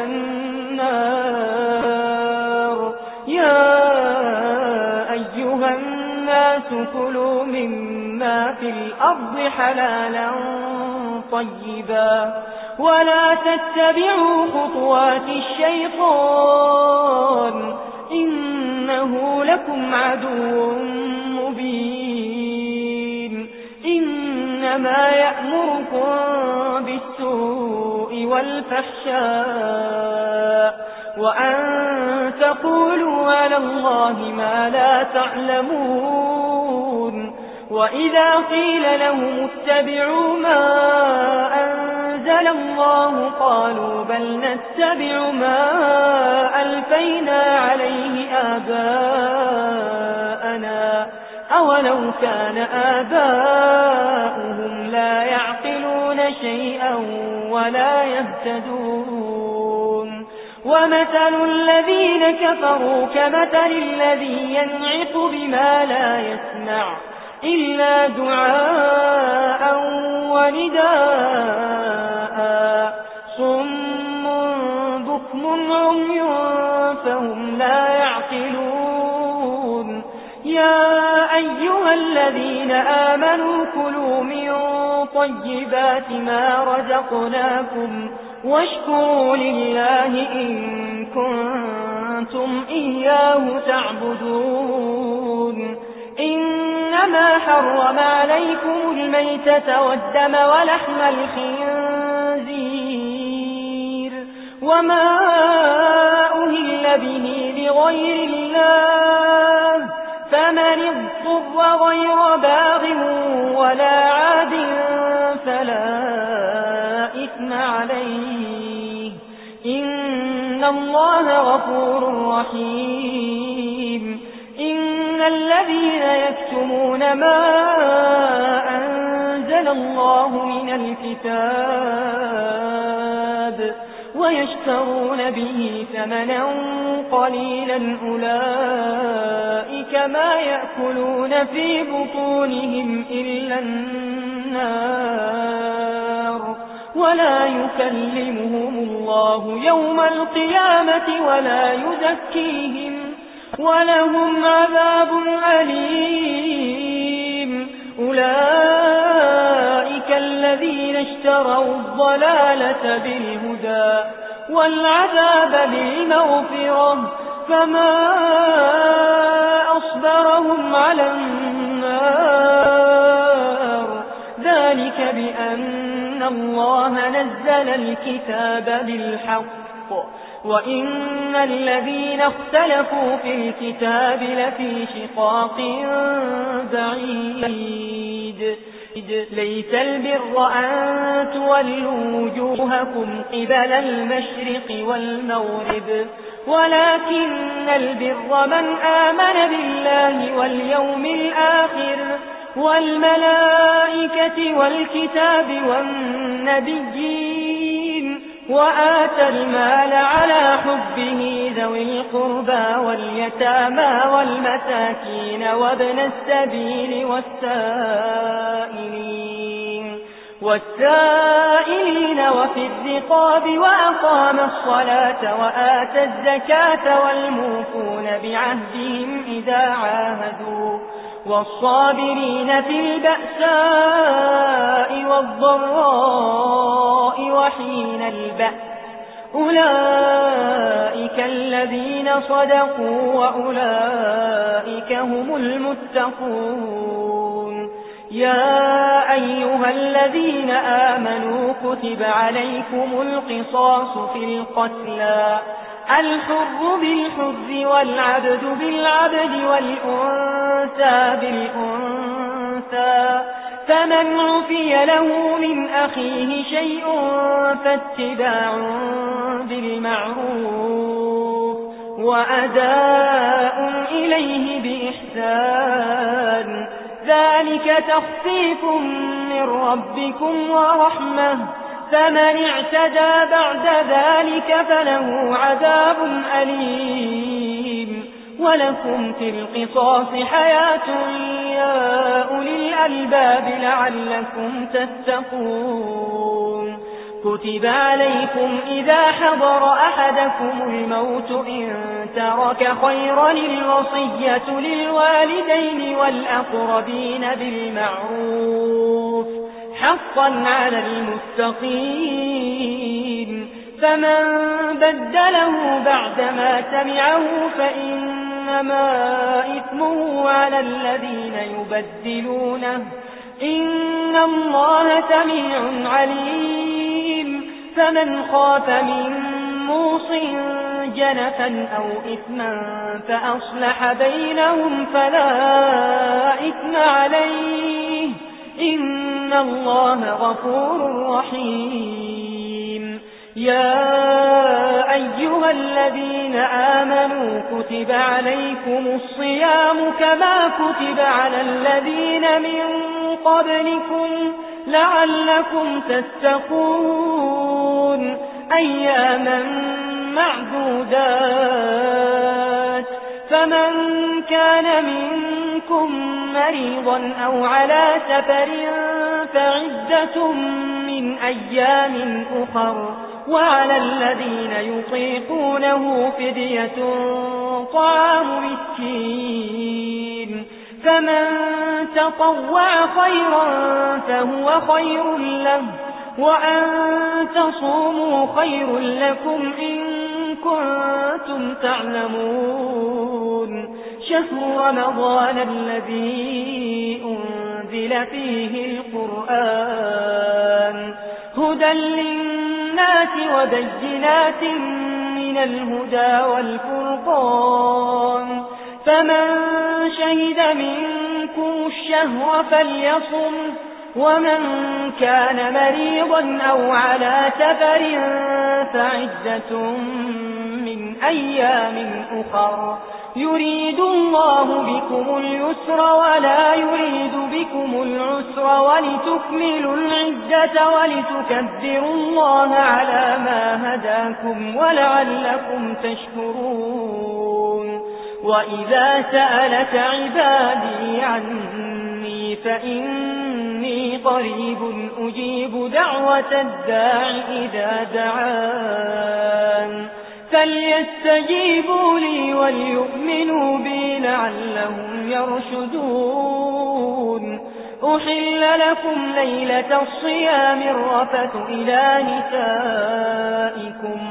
Speaker 1: النار يا أيها الناس كلوا مما في الأرض حلالا طيبا ولا تتبعوا خطوات الشيطان إنه لكم عدو مبين إنما يأمركم بالسوء والفحشاء وأن تقولوا على الله ما لا تعلمون وإذا قيل لهم اتبعوا ما أنزل الله قالوا بل نتبع ما ألفينا عليه آباءنا أولو كان آباؤهم لا يعقلون شيئا ولا يهتدون ومثل الذين كفروا كمثل الذي ينعق بما لا يسمع إلا دعاء ونداء صم بكم عمي فهم لا يعقلون يا أيها الذين آمنوا كلوا من طيبات ما رزقناكم واشكروا لله إن كنتم إياه تعبدون إنما حرم عليكم الميتة والدم ولحم الخنزير وما أهل به لغير الله فمن اضطر غير باغ ولا عاد فلا إثم عليه إن الله غفور رحيم إن الذين يكتمون ما أنزل الله من الكتاب ويشترون به ثمنا قليلا أولئك ما يأكلون في بطونهم إلا النار ولا يكلمهم الله يوم القيامة ولا يزكيهم ولهم عذاب أليم أولئك الذين اشتروا الضلالة بالهدى والعذاب بالمغفرة فما أصبرهم على النار ذلك بأن الله نزل الكتاب بالحق وإن الذين اختلفوا في الكتاب لفي شقاق بعيد ليس البر أن تولوا وجوهكم قبل المشرق والمغرب ولكن البر من آمن بالله واليوم الآخر والملائكة والكتاب والنبيين وآتى المال على حبه ذوي القربى واليتامى والمساكين وابن السبيل والسائلين وفي الرقاب وأقام الصلاة وآتى الزكاة والموفون بعهدهم إذا عاهدوا والصابرين في البأساء والضراء وحين البأس أولئك الذين صدقوا وأولئك هم المتقون يا أيها الذين آمنوا كتب عليكم القصاص في القتلى الحر بالحر والعبد بالعبد والأنثى بالأنثى فمن عفي له من أخيه شيء فاتباع بالمعروف وأداء إليه بإحسان ذلك تخفيف من ربكم ورحمة فمن اعتدى بعد ذلك فله عذاب أليم ولكم في القصاص حياة يا أولي الألباب لعلكم تتقون كتب عليكم إذا حضر أحدكم الموت إن ترك خيرا الوصية للوالدين والأقربين بالمعروف حقا على المتقين فمن بدله بعدما سمعه فإنما إثمه على الذين يبدلونه إن الله سميع عليم فمن خاف من موص جنفا أو إثما فأصلح بينهم فلا إثم عليه إن الله غفور رحيم يا أيها الذين آمنوا كتب عليكم الصيام كما كتب على الذين من قبلكم لعلكم تتقون أياما معدودات فمن كان منكم مريضا أو على سفر فعدة من أيام أخر وعلى الذين يطيقونه فدية طعام مسكين فمن تطوع خيرا فهو خير له وأن تصوموا خير لكم إن كنتم تعلمون شهر رمضان الذي أنزل فيه القرآن هدى للناس وبينات من الهدى والفرقان فمن شهد منكم الشهر فليصم ومن كان مريضا أو على سفر فعدة من أيام أخر يريد الله بكم اليسر ولا يريد بكم العسر ولتكملوا العدة ولتكبروا الله على ما هداكم ولعلكم تشكرون وإذا سألك عبادي عني فإني قريب أجيب دعوة الداع إذا دعان فليستجيبوا لي وليؤمنوا بي لعلهم يرشدون أحل لكم ليلة الصيام الرفث إلى نسائكم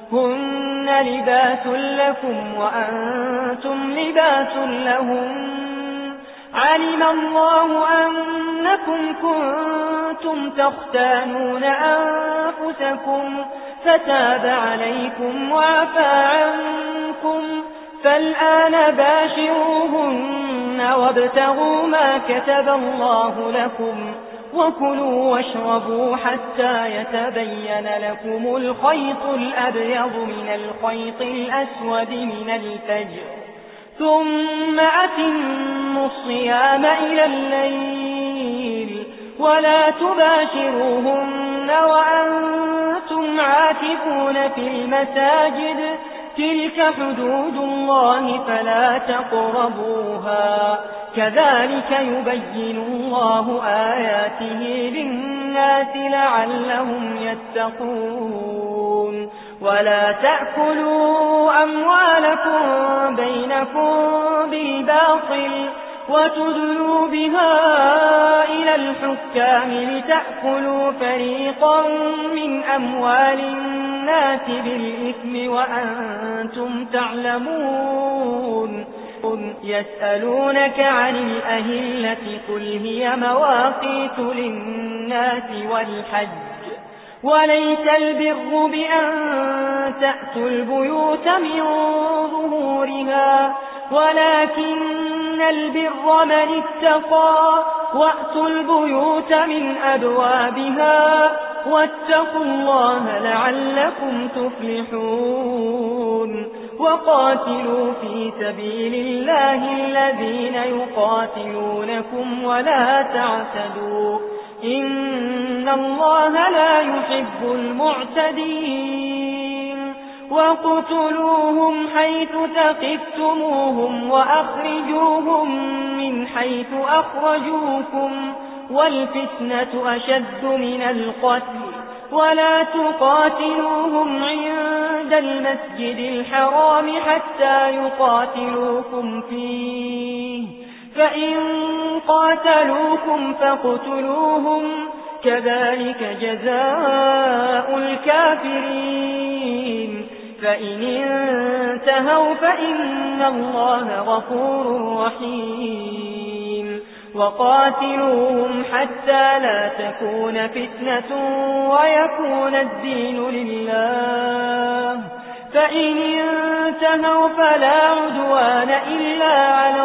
Speaker 1: هن لباس لكم وأنتم لباس لهم علم الله أنكم كنتم تختانون أنفسكم فتاب عليكم وعفى عنكم فالآن باشروهن وابتغوا ما كتب الله لكم وكلوا واشربوا حتى يتبين لكم الخيط الأبيض من الخيط الأسود من الفجر ثم أتموا الصيام إلى الليل ولا تباشروهن وأنتم عاكفون في المساجد تلك حدود الله فلا تقربوها كذلك يبين الله آياته للناس لعلهم يتقون ولا تأكلوا أموالكم بينكم بالباطل وتدلوا بها إلى الحكام لتأكلوا فريقا من أموال الناس بالإثم وأنتم تعلمون يسألونك عن الأهلة قل هي مواقيت للناس والحج وليس البر بأن تأتوا البيوت من ظهورها ولكن البر من اتقى وأتوا البيوت من أبوابها واتقوا الله لعلكم تفلحون وقاتلوا في سبيل الله الذين يقاتلونكم ولا تعتدوا إن الله لا يحب المعتدين وقتلوهم حيث ثقفتموهم وأخرجوهم من حيث أخرجوكم والفتنة أشد من القتل ولا تقاتلوهم عند المسجد الحرام حتى يقاتلوكم فيه فإن قاتلوكم فاقتلوهم كذلك جزاء الكافرين فإن انتهوا فإن الله غفور رحيم وقاتلوهم حتى لا تكون فتنة ويكون الدين لله فإن انتهوا فلا عدوان إلا على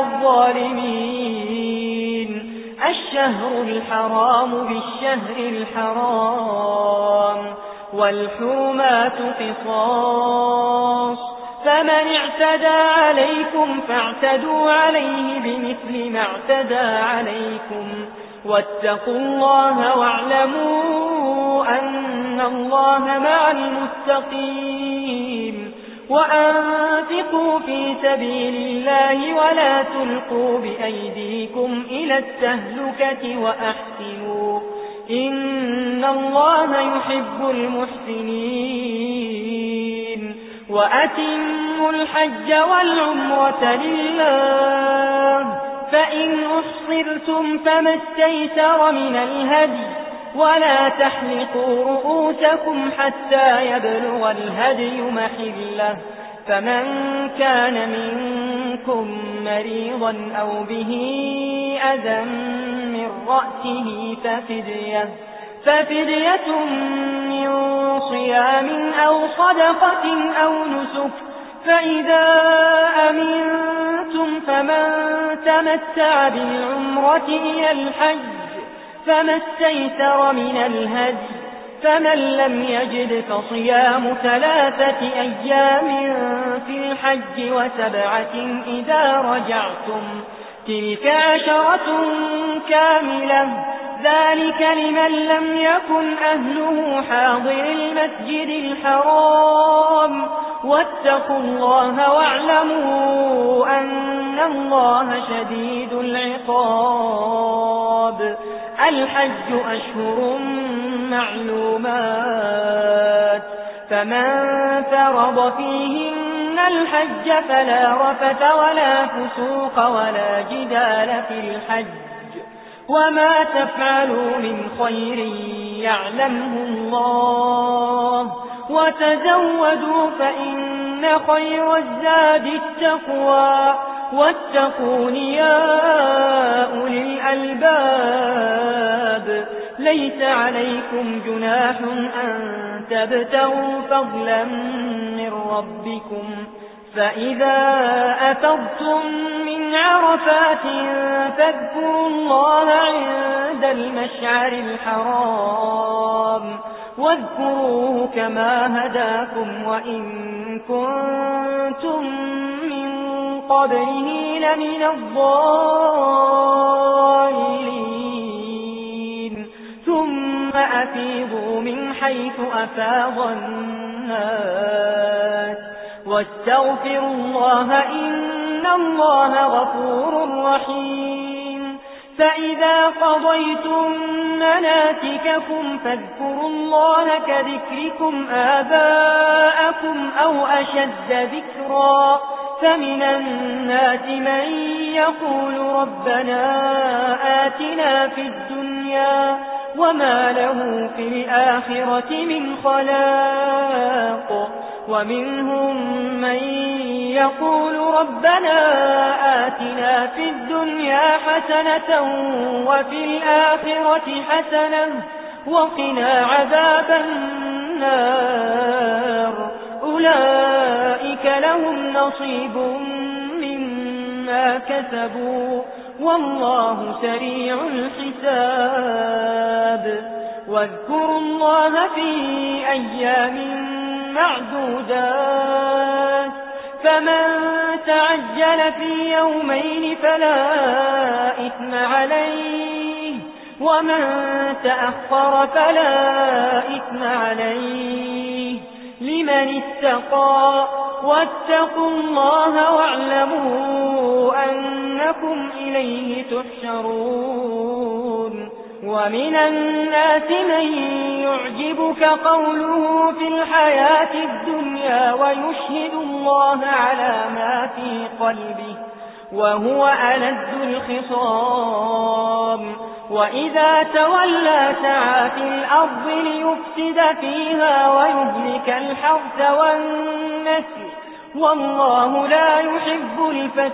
Speaker 1: الظالمين الشهر الحرام بالشهر الحرام والحرمات قصاص فمن اعتدى عليكم فاعتدوا عليه بمثل ما اعتدى عليكم واتقوا الله واعلموا أن الله مع المتقين وأنفقوا في سبيل الله ولا تلقوا بأيديكم إلى التهلكة وأحسنوا إن الله يحب المحسنين وأتموا الحج والعمرة لله فإن أحصرتم فما استيسر من الهدي ولا تحلقوا رؤوسكم حتى يبلغ الهدي محله فمن كان منكم مريضا أو به أذى من رأسه ففدية من صيام أو صدقة أو نسك فإذا أمنتم فمن تمتع بالعمرة إلى الحج فما استيسر من الهدي فمن لم يجد فصيام 3 أيام في الحج و7 إذا رجعتم تلك 10 كاملة ذلك لمن لم يكن أهله حاضر المسجد الحرام واتقوا الله واعلموا أن الله شديد العقاب الحج أشهر معلومات فمن فرض فيهن الحج فلا رفث ولا فسوق ولا جدال في الحج وما تفعلوا من خير يعلمه الله وتزودوا فإن خير الزاد التقوى واتقون يا أولي الألباب ليس عليكم جناح أن تبتغوا فضلا من ربكم فإذا أفضتم من عرفات فاذكروا الله عند المشعر الحرام واذكروه كما هداكم وإن كنتم من قبله لمن الضالين ثم أفيضوا من حيث أفاض الناس واستغفروا الله إن الله غفور رحيم فإذا قضيتم مناسككم فاذكروا الله كذكركم آباءكم أو أشد ذكرا فمن الناس من يقول ربنا آتنا في الدنيا وما له في الآخرة من خلاق ومنهم من يقول ربنا آتنا في الدنيا حسنة وفي الآخرة حسنة وقنا عذاب النار أولئك لهم نصيب مما كسبوا والله سريع الحساب واذكروا الله في أيام معدودات فمن تعجل في يومين فلا إثم عليه ومن تأخر فلا إثم عليه لمن اتقى واتقوا الله واعلموا أنكم إليه تحشرون ومن الناس من يعجبك قوله في الحياة الدنيا ويشهد الله على ما في قلبه وهو ألد الخصام وإذا تولى سعى في الأرض ليفسد فيها ويهلك الحرث والنسل والله لا يحب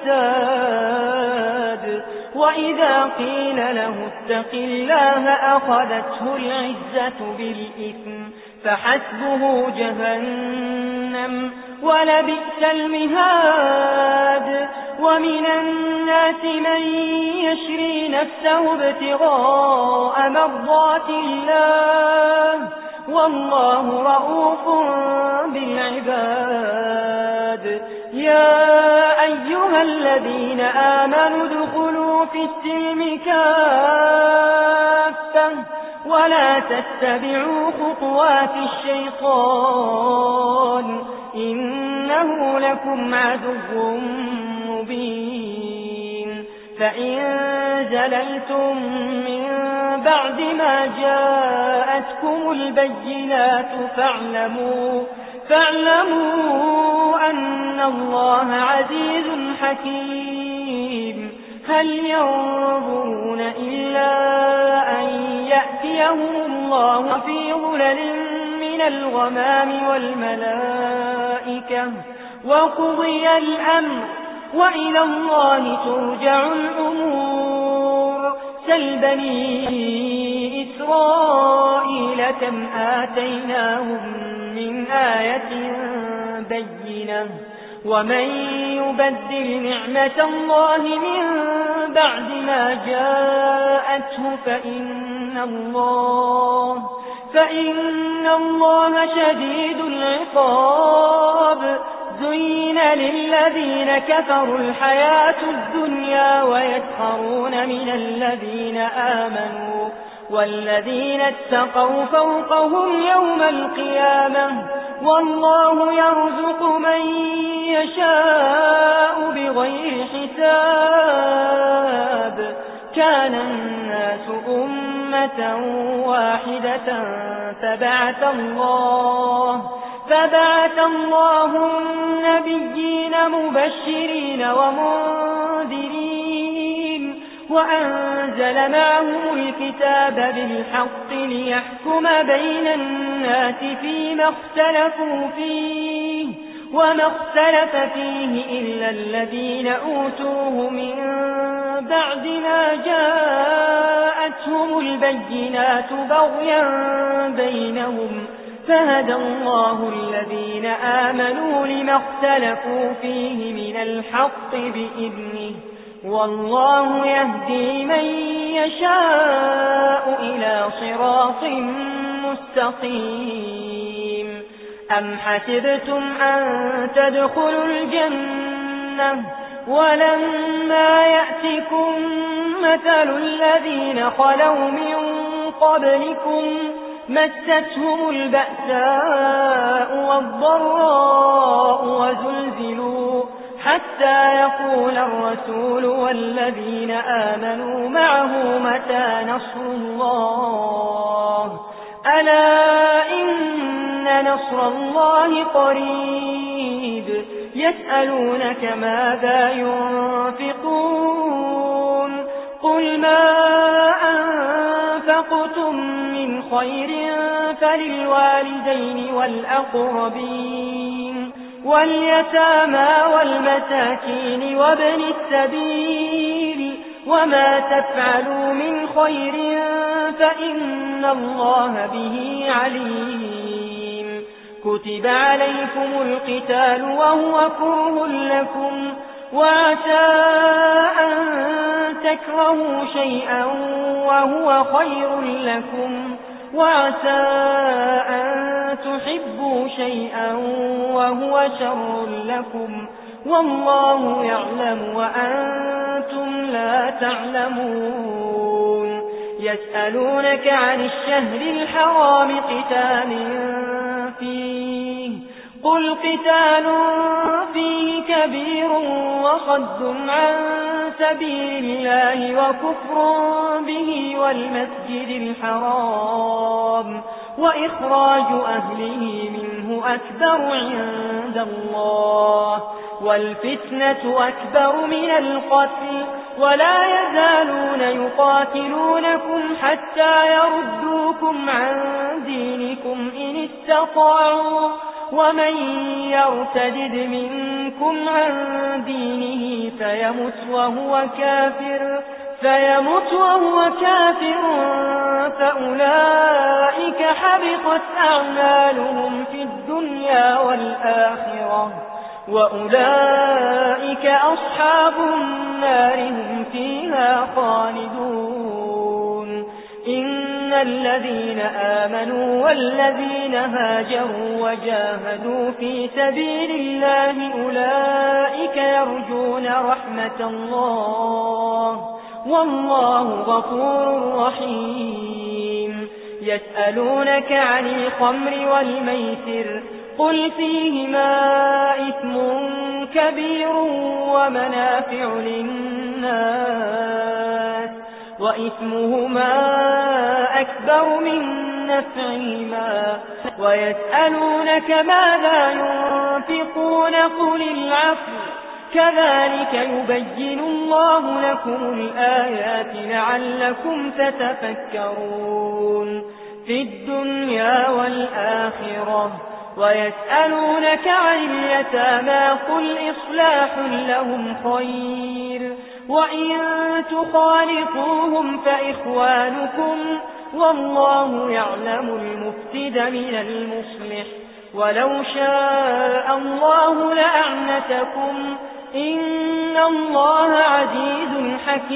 Speaker 1: الفساد وإذا قيل له اتق الله أخذته العزة بالإثم فحسبه جهنم ولبئس المهاد ومن الناس من يشري نفسه ابتغاء مرضات الله والله رؤوف بالعباد يا أيها الذين آمنوا ادخلوا في السلم كافة ولا تتبعوا خطوات الشيطان إنه لكم عدو مبين فإن زللتم من بعد ما جاءتكم البينات فاعلموا أن الله عزيز حكيم هل ينظرون إلا أن يأتيهم الله في ظلل من الغمام والملائكة وقضي الأمر وإلى الله ترجع الأمور سل بني إسرائيل كم آتيناهم من آية بينة ومن يبدل نعمة الله من بعد ما جاءته فإن الله شديد العقاب زين للذين كفروا الحياة الدنيا ويسخرون من الذين آمنوا والذين اتقوا فوقهم يوم القيامة والله يرزق من يشاء بغير حساب كان الناس أمة واحدة فبعث الله النبيين مبشرين ومنذرين وأنزل معهم الكتاب بالحق ليحكم بين الناس فيما اختلفوا فيه وما اختلف فيه إلا الذين أوتوه من بعد ما جاءتهم البينات بغيا بينهم فهدى الله الذين آمنوا لما اختلفوا فيه من الحق بإذنه والله يهدي من يشاء إلى صراط مستقيم أم حسبتم أن تدخلوا الجنة ولما يأتكم مثل الذين خلوا من قبلكم مستهم البأساء والضراء وزلزلوا حتى يقول الرسول والذين آمنوا معه متى نصر الله ألا إن نصر الله قريب يسألونك ماذا ينفقون قل ما أنفقتم من خير فللوالدين والأقربين واليتامى والمساكين وابن السبيل وما تفعلوا من خير فإن الله به عليم كتب عليكم القتال وهو كره لكم وعسى أن تكرهوا شيئا وهو خير لكم وعسى أن تحبوا شيئا وهو شر لكم والله يعلم وأنتم لا تعلمون يسألونك عن الشهر الحرام قتال فيه قل قتال فيه كبير وصد عن سبيل الله وكفر به والمسجد الحرام وإخراج أهله منه أكبر عند الله والفتنة أكبر من القتل ولا يزالون يقاتلونكم حتى يردوكم عن دينكم إن استطاعوا ومن يرتد منكم عن دينه فيمت وهو كافر فأولئك حبطت أعمالهم في الدنيا والآخرة وأولئك أصحاب النار هم فيها خالدون إن الذين آمنوا والذين هاجروا وجاهدوا في سبيل الله أولئك يرجون رحمة الله والله غفور رحيم يسألونك عن الخمر والميسر قل فيهما إثم كبير ومنافع للناس وإثمهما أكبر من نفعهما ويسألونك ماذا ينفقون قل العفو كذلك يبين الله لكم الآيات لعلكم تتفكرون في الدنيا والآخرة ويسألونك عن اليتامى قل إصلاح لهم خير وإن تخالطوهم فإخوانكم والله يعلم المفسد من المصلح ولو شاء الله لأعنتكم إن الله عزيز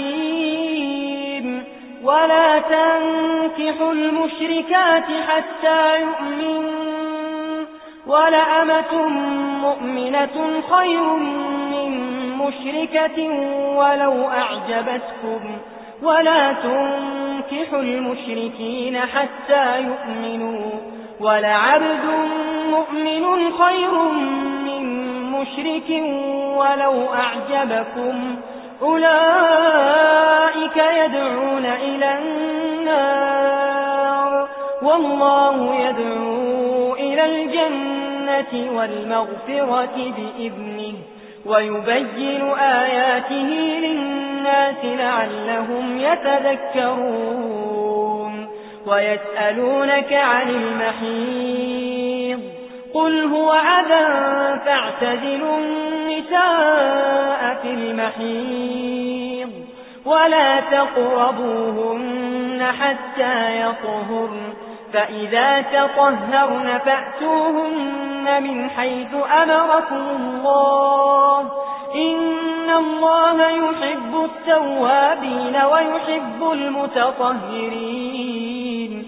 Speaker 1: حكيم ولا تنكحوا المشركات حتى يؤمنوا ولأمة مؤمنة خير من مشركة ولو أعجبتكم ولا تنكحوا المشركين حتى يؤمنوا ولعبد مؤمن خير من مشرك ولو أعجبكم أولئك يدعون إلى النار والله يدعو إلى الجنة والمغفرة بإذنه ويبين آياته للناس لعلهم يتذكرون ويسألونك عن المحيض قل هو أذى فاعتزلوا النساء في المحيض ولا تقربوهن حتى يطهرن فإذا تطهرن فأتوهن من حيث أمركم الله إن الله يحب التوابين ويحب المتطهرين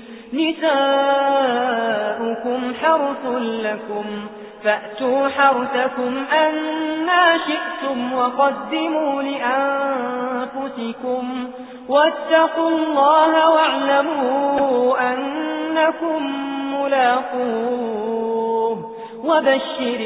Speaker 1: نساؤكم حرث لكم فأتوا حرثكم أنى شئتم وقدموا لأنفسكم واتقوا الله واعلموا أنكم ملاقوه وبشر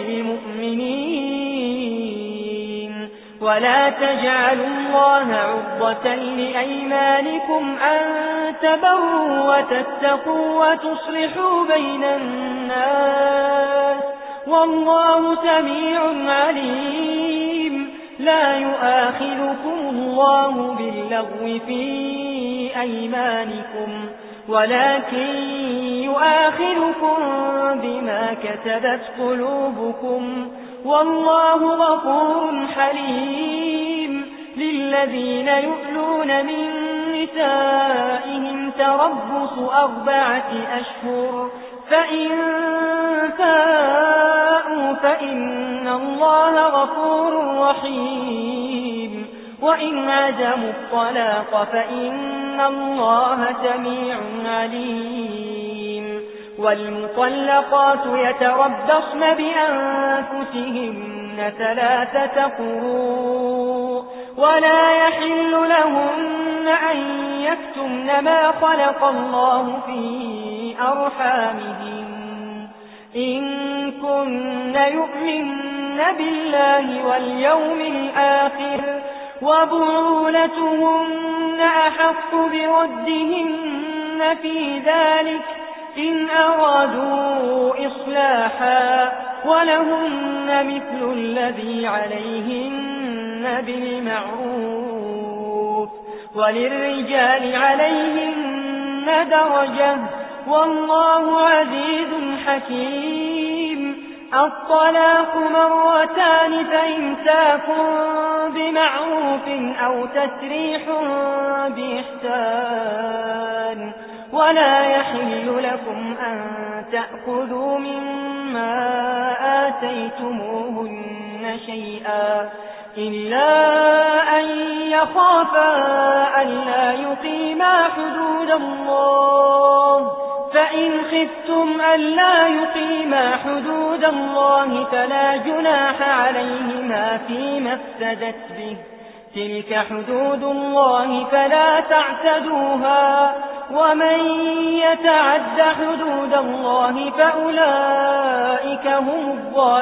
Speaker 1: المؤمنين ولا تجعلوا الله عرضة لأيمانكم أن تبروا وتتقوا وتصلحوا بين الناس والله سميع عليم لا يؤاخذكم الله باللغو في أيمانكم ولكن يؤاخذكم بما كسبت قلوبكم والله غفور حليم للذين يؤلون من نسائهم تربص 4 أشهر فإن فاءوا فإن الله غفور رحيم وإن عزموا الطلاق فإن الله سميع عليم والمطلقات يتربصن بأنفسهن 3 قروء ولا يحل لهن أن يكتمن ما خلق الله في أرحامهن إن كن يؤمن بالله واليوم الآخر وبعولتهن أحق بردهن في ذلك إن أرادوا إصلاحا ولهن مثل الذي عليهن بالمعروف وللرجال عليهن درجة والله عزيز حكيم الطلاق 2 فإمساك بمعروف أو تسريح بإحسان ولا يحل لكم أن تأخذوا مما آتيتموهن شيئا إلا أن يخافا ألا يقيما حدود الله فإن خفتم ألا يقيما حدود الله فلا جناح عليهما فيما افتدت به تلك حدود الله فلا تعتدوها ومن يتعد حدود الله فأولئك هم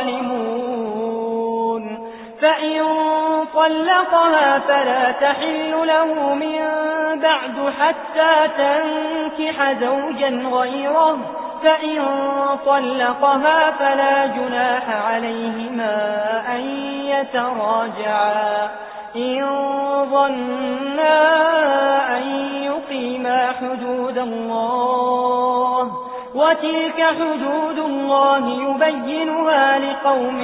Speaker 1: الظالمون فإن طلقها فلا تحل له من بعد حتى تنكح زوجا غيره فإن طلقها فلا جناح عليهما أن يتراجعا إن ظنا أن يقيما حدود الله وتلك حدود الله يبينها لقوم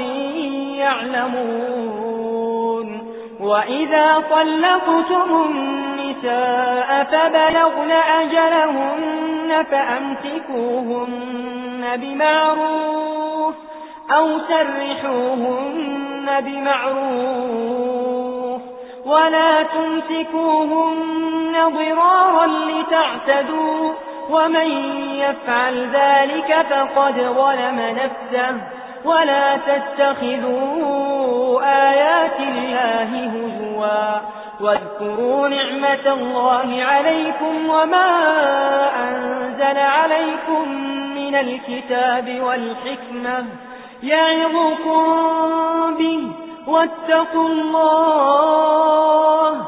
Speaker 1: يعلمون وإذا طلقتم النساء فبلغن أجلهن فأمسكوهن بمعروف أو سرحوهن بمعروف ولا تمسكوهن ضرارا لتعتدوا ومن يفعل ذلك فقد ظلم نفسه ولا تتخذوا آيات الله هزوا واذكروا نعمة الله عليكم وما أنزل عليكم من الكتاب والحكمة يعظكم به واتقوا الله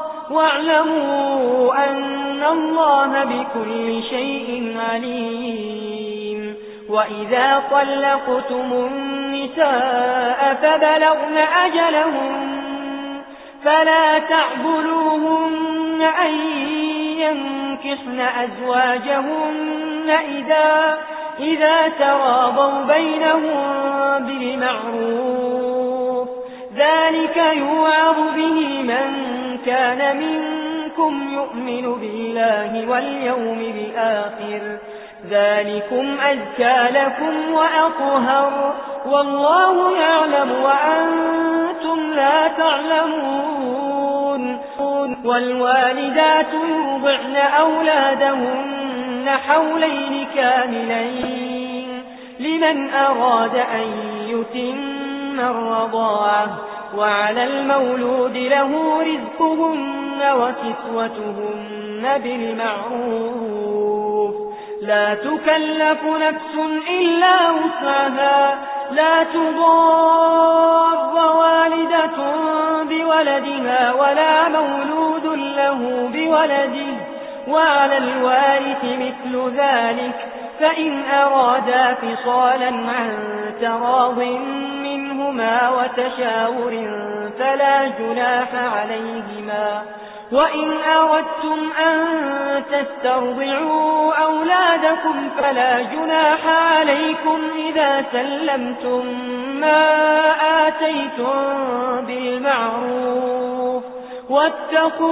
Speaker 1: واعلموا أن الله بكل شيء عليم وإذا طلقتم النساء فبلغن أجلهن فلا تعبدوهن أن ينكحن أزواجهن إذا تراضوا بينهم بالمعروف ذلك يوعظ به من كان منكم يؤمن بالله واليوم الآخر ذلكم أزكى لكم وأطهر والله يعلم وأنتم لا تعلمون والوالدات يرضعن أولادهن حولين كاملين لمن أراد أن يتم الرضاعة وعلى المولود له رزقهن وكسوتهن بالمعروف لا تكلف نفس إلا وسعها لا تضار والدة بولدها ولا مولود له بولده وعلى الوارث مثل ذلك فإن أرادا فصالا عن تراض منهما وتشاور فلا جناح عليهما وإن أردتم أن تسترضعوا أولادكم فلا جناح عليكم إذا سلمتم ما آتيتم بالمعروف واتقوا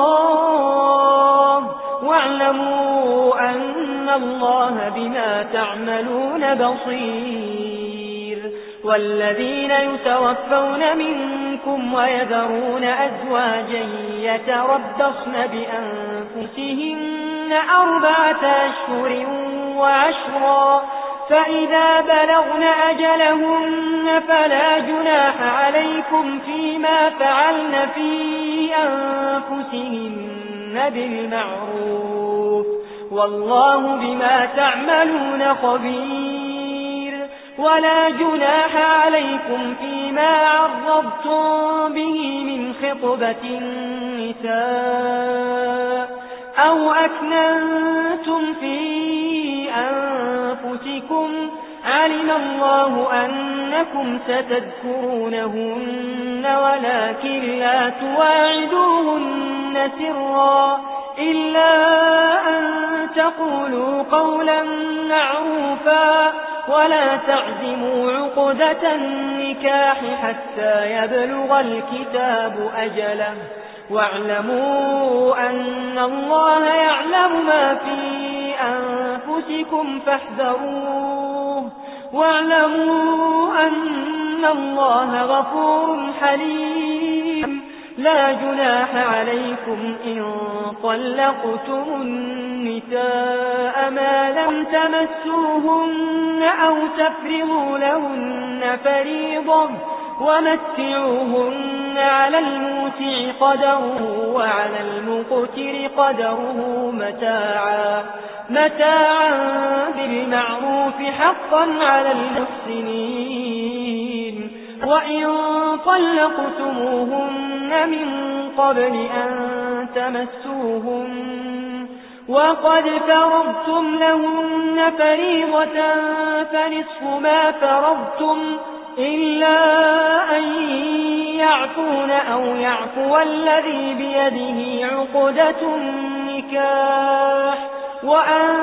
Speaker 1: الله واعلموا أن الله بما تعملون بصير والذين يتوفون منكم ويذرون أزواجا يتربصن بأنفسهن 4 أشهر وعشرا فإذا بلغن أجلهن فلا جناح عليكم فيما فعلن في أنفسهن بالمعروف والله بما تعملون خبير ولا جناح عليكم فيما عرضتم به من خطبة النساء أو أكننتم في أنفسكم علم الله أنكم ستذكرونهن ولكن لا تواعدوهن سرا إلا أن تقولوا قولا معروفا ولا تعزموا عقدة النكاح حتى يبلغ الكتاب أجله واعلموا أن الله يعلم ما في أنفسكم فاحذروه واعلموا أن الله غفور حليم لا جناح عليكم إن طلقتم النساء ما لم تمسوهن أو تفرضوا لهن فريضة ومتعوهن على الموسع قدره وعلى المقتر قدره متاعا بالمعروف حقا على المحسنين وإن طلقتموهن من قبل أن تمسوهن وقد فرضتم لهن فريضة فنصف ما فرضتم إلا أن يعفون أو يعفو الذي بيده عقدة النكاح وأن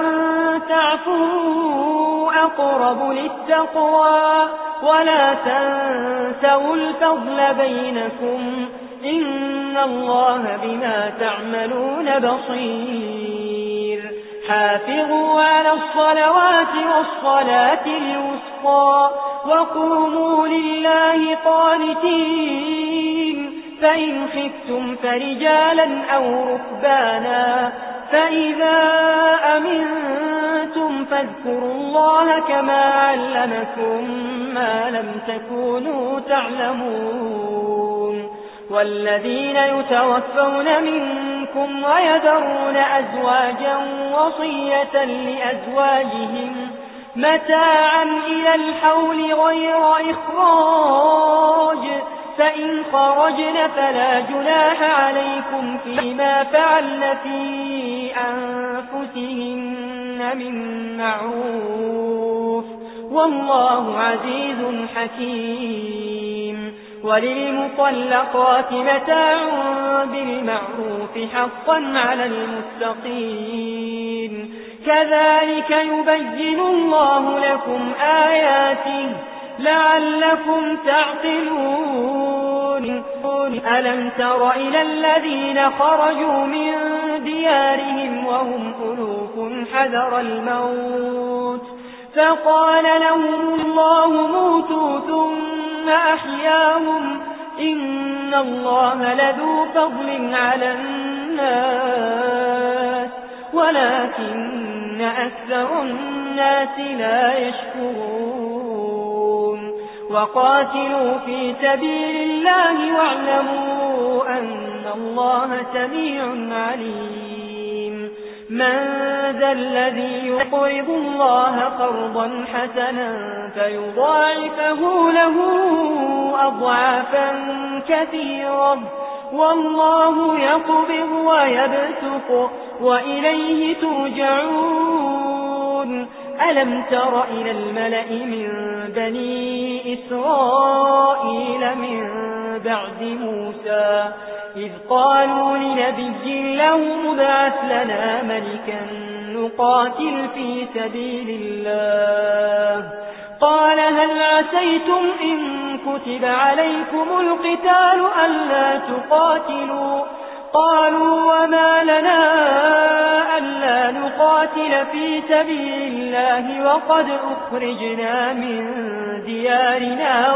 Speaker 1: تعفوا أقرب للتقوى ولا تنسوا الفضل بينكم إن الله بما تعملون بصير حافظوا على الصلوات والصلاة الوسطى وقوموا لله قانتين فإن خفتم فرجالا أو ركبانا فإذا أمنتم فاذكروا الله كما علمكم ما لم تكونوا تعلمون والذين يتوفون منكم ويذرون أزواجا وصية لأزواجهم متاعا إلى الحول غير إخراج فإن خرجن فلا جناح عليكم فيما فعلن في أنفسهن من معروف والله عزيز حكيم. وللمطلقات متاع بالمعروف حقا على المتقين كذلك يبين الله لكم آياته لعلكم تعقلون. ألم تر إلى الذين خرجوا من ديارهم وهم ألوف حذر الموت فقال لهم الله موتوا ثم أحياهم إن الله لذو فضل على الناس ولكن أكثر الناس لا يشكرون. وقاتلوا في سبيل الله واعلموا أن الله سميع عليم. من ذا الذي يقرض الله قرضا حسنا فيضاعفه له أضعافا كثيرة والله يقبض ويبسط وإليه ترجعون. ألم تر إلى الملأ من بني إسرائيل من بعد موسى إذ قالوا لنبي له ابعث لنا ملكا نقاتل في سبيل الله قال هل عسيتم إن كتب عليكم القتال ألا تقاتلوا قالوا وما لنا ألا نقاتل في سبيل الله وقد أخرجنا من ديارنا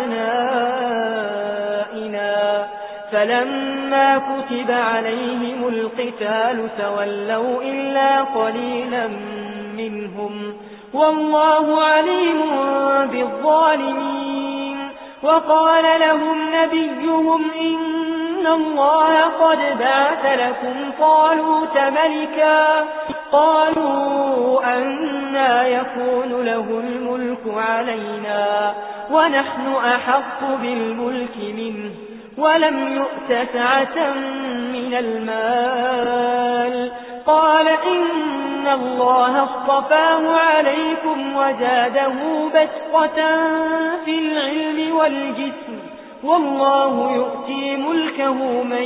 Speaker 1: وأبنائنا فلما كتب عليهم القتال تولوا إلا قليلا منهم والله عليم بالظالمين. وقال لهم نبيهم إن الله قد بعث لكم طالوت ملكا قالوا أنى يكون له الملك علينا ونحن أحق بالملك منه ولم يؤت سعة من المال قال إن الله اصطفاه عليكم وزاده بسطة في العلم والجسم والله يؤتي ملكه من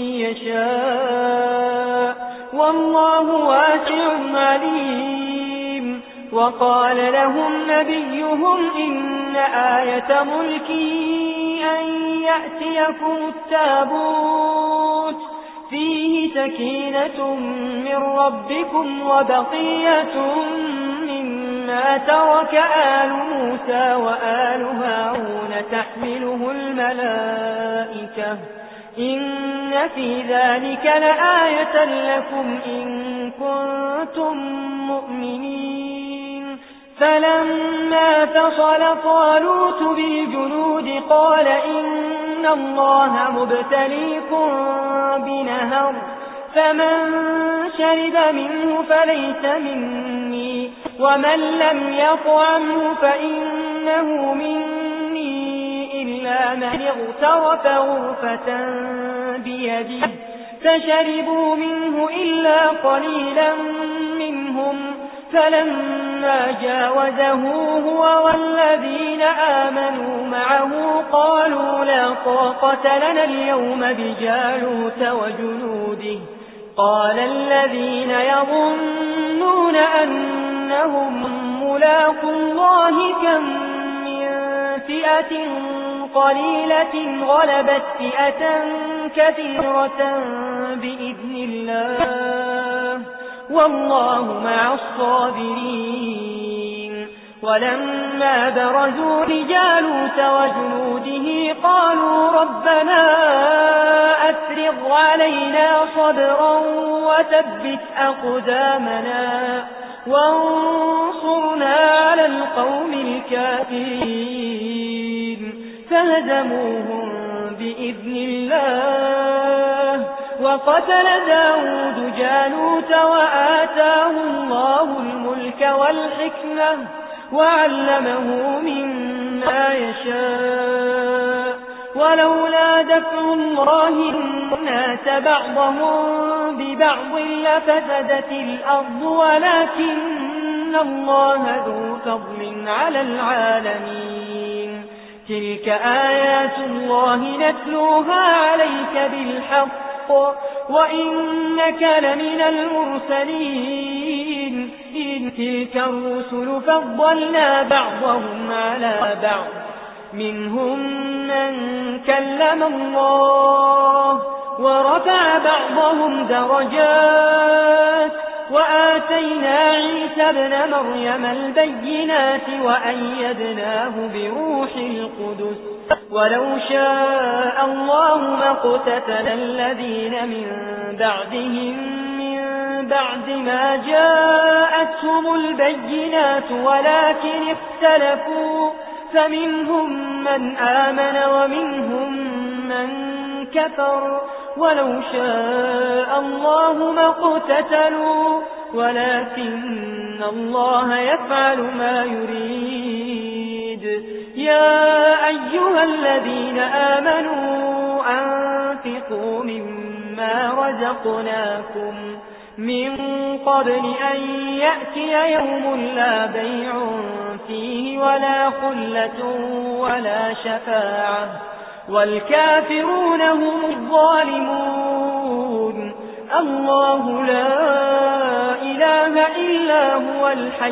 Speaker 1: يشاء والله واسع عليم. وقال لهم نبيهم إن آية ملكي أن يأتيكم التابوت فيه سكينة من ربكم وبقية مما ترك آل موسى وآل هارون تحمله الملائكة إن في ذلك لآية لكم إن كنتم مؤمنين. فلما فصل طالوت بالجنود قال إن الله مبتليكم بنهر فمن شرب منه فليس مني ومن لم يطعمه فإنه مني إلا من اغترف غرفة بيده فشربوا منه إلا قليلا منهم فلما جاوزه هو والذين آمنوا معه قالوا لا طاقة لنا اليوم بجالوت وجنوده قال الذين يظنون أنهم ملاقو الله كم من فئة قليلة غلبت فئة كثيرة بإذن الله والله مع الصابرين. ولما برزوا لجالوت وجنوده قالوا ربنا أفرغ علينا صبرا وثبت أقدامنا وانصرنا على القوم الكافرين فهزموهم بإذن الله. وقتل داود جالوت وآتاه الله الملك والحكمة وعلمه مما يشاء ولولا دفع الله الناس بعضهم ببعض لفسدت الأرض ولكن الله ذو فضل على العالمين. تلك آيات الله نتلوها عليك بالحق وإنك لمن المرسلين. إن تلك الرسل فضلنا بعضهم على بعض منهم من كلم الله ورفع بعضهم درجات وآتينا عيسى ابن مريم البينات وأيدناه بروح القدس ولو شاء الله ما اقتتل الذين من بعدهم من بعد ما جاءتهم البينات ولكن اختلفوا فمنهم من آمن ومنهم من كفر ولو شاء الله ما اقتتلوا ولكن الله يفعل ما يريد. يا أيها الذين آمنوا أنفقوا مما رزقناكم من قبل أن يأتي يوم لا بيع فيه ولا خلة ولا شفاعة والكافرون هم الظالمون. الله لا إله إلا هو الحي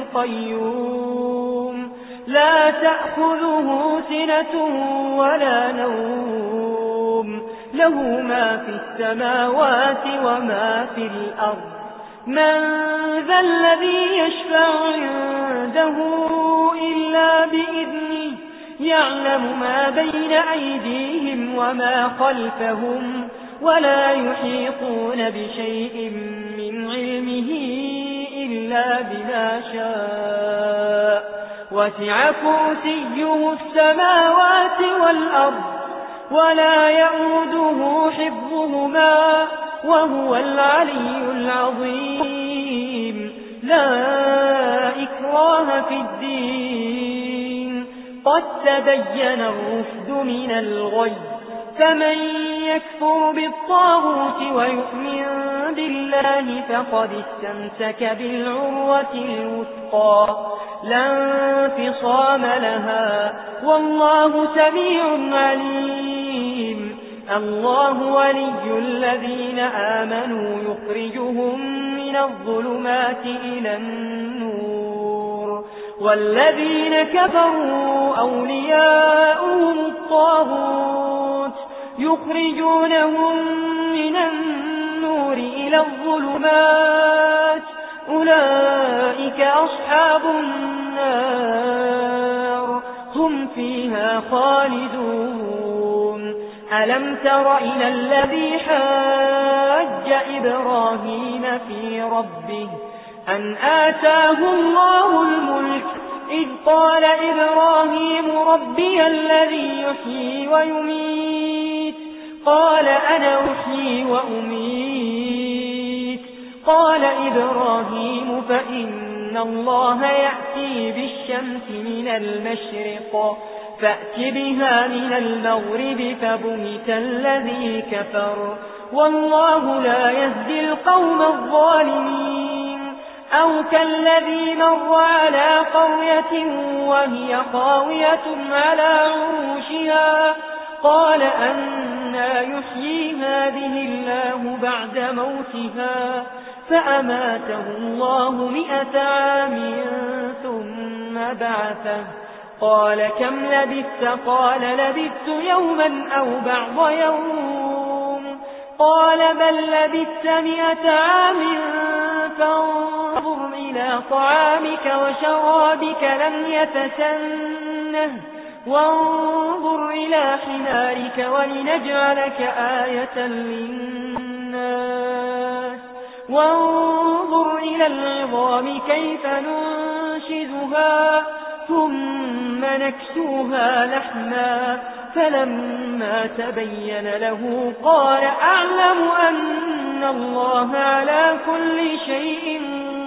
Speaker 1: القيوم لا تأخذه سنة ولا نوم له ما في السماوات وما في الأرض. من ذا الذي يشفع عنده إلا بإذنه يعلم ما بين أيديهم وما خلفهم ولا يحيطون بشيء من علمه إلا بما شاء وسع كرسيه السماوات والأرض ولا يؤوده حفظهما وهو العلي العظيم. لا إكراه في الدين قد تبين الرشد من الغي فمن يكفر بالطاغوت ويؤمن بالله فقد استمسك بالعروة الوثقى لا انفصام لها والله سميع عليم. الله ولي الذين آمنوا يخرجهم من الظلمات إلى النور والذين كفروا أولياؤهم الطاغوت يخرجونهم من النور إلى الظلمات أولئك أصحاب النار هم فيها خالدون. ألم تر إلى الذي حاج إبراهيم في ربه أن آتاه الله الملك إذ قال إبراهيم ربي الذي يحيي ويميت قال أنا أحيي وأميت قال إبراهيم فإن الله يأتي بالشمس من المشرق فأت بها من المغرب فبهت الذي كفر والله لا يهدي القوم الظالمين. أو كالذي مر على قرية وهي خاوية على عروشها قال أنى يحيي هذه الله بعد موتها فأماته الله 100 عام ثم بعثه قال كم لبثت قال لبثت يوما أو بعض يوم قال بل لبثت 100 عام فانظر إلى طعامك وشرابك لم يتسنه وانظر إلى حمارك ولنجعلك آية للناس وانظر إلى العظام كيف ننشزها ثم نكسوها لحما فلما تبين له قال أعلم أن الله على كل شيء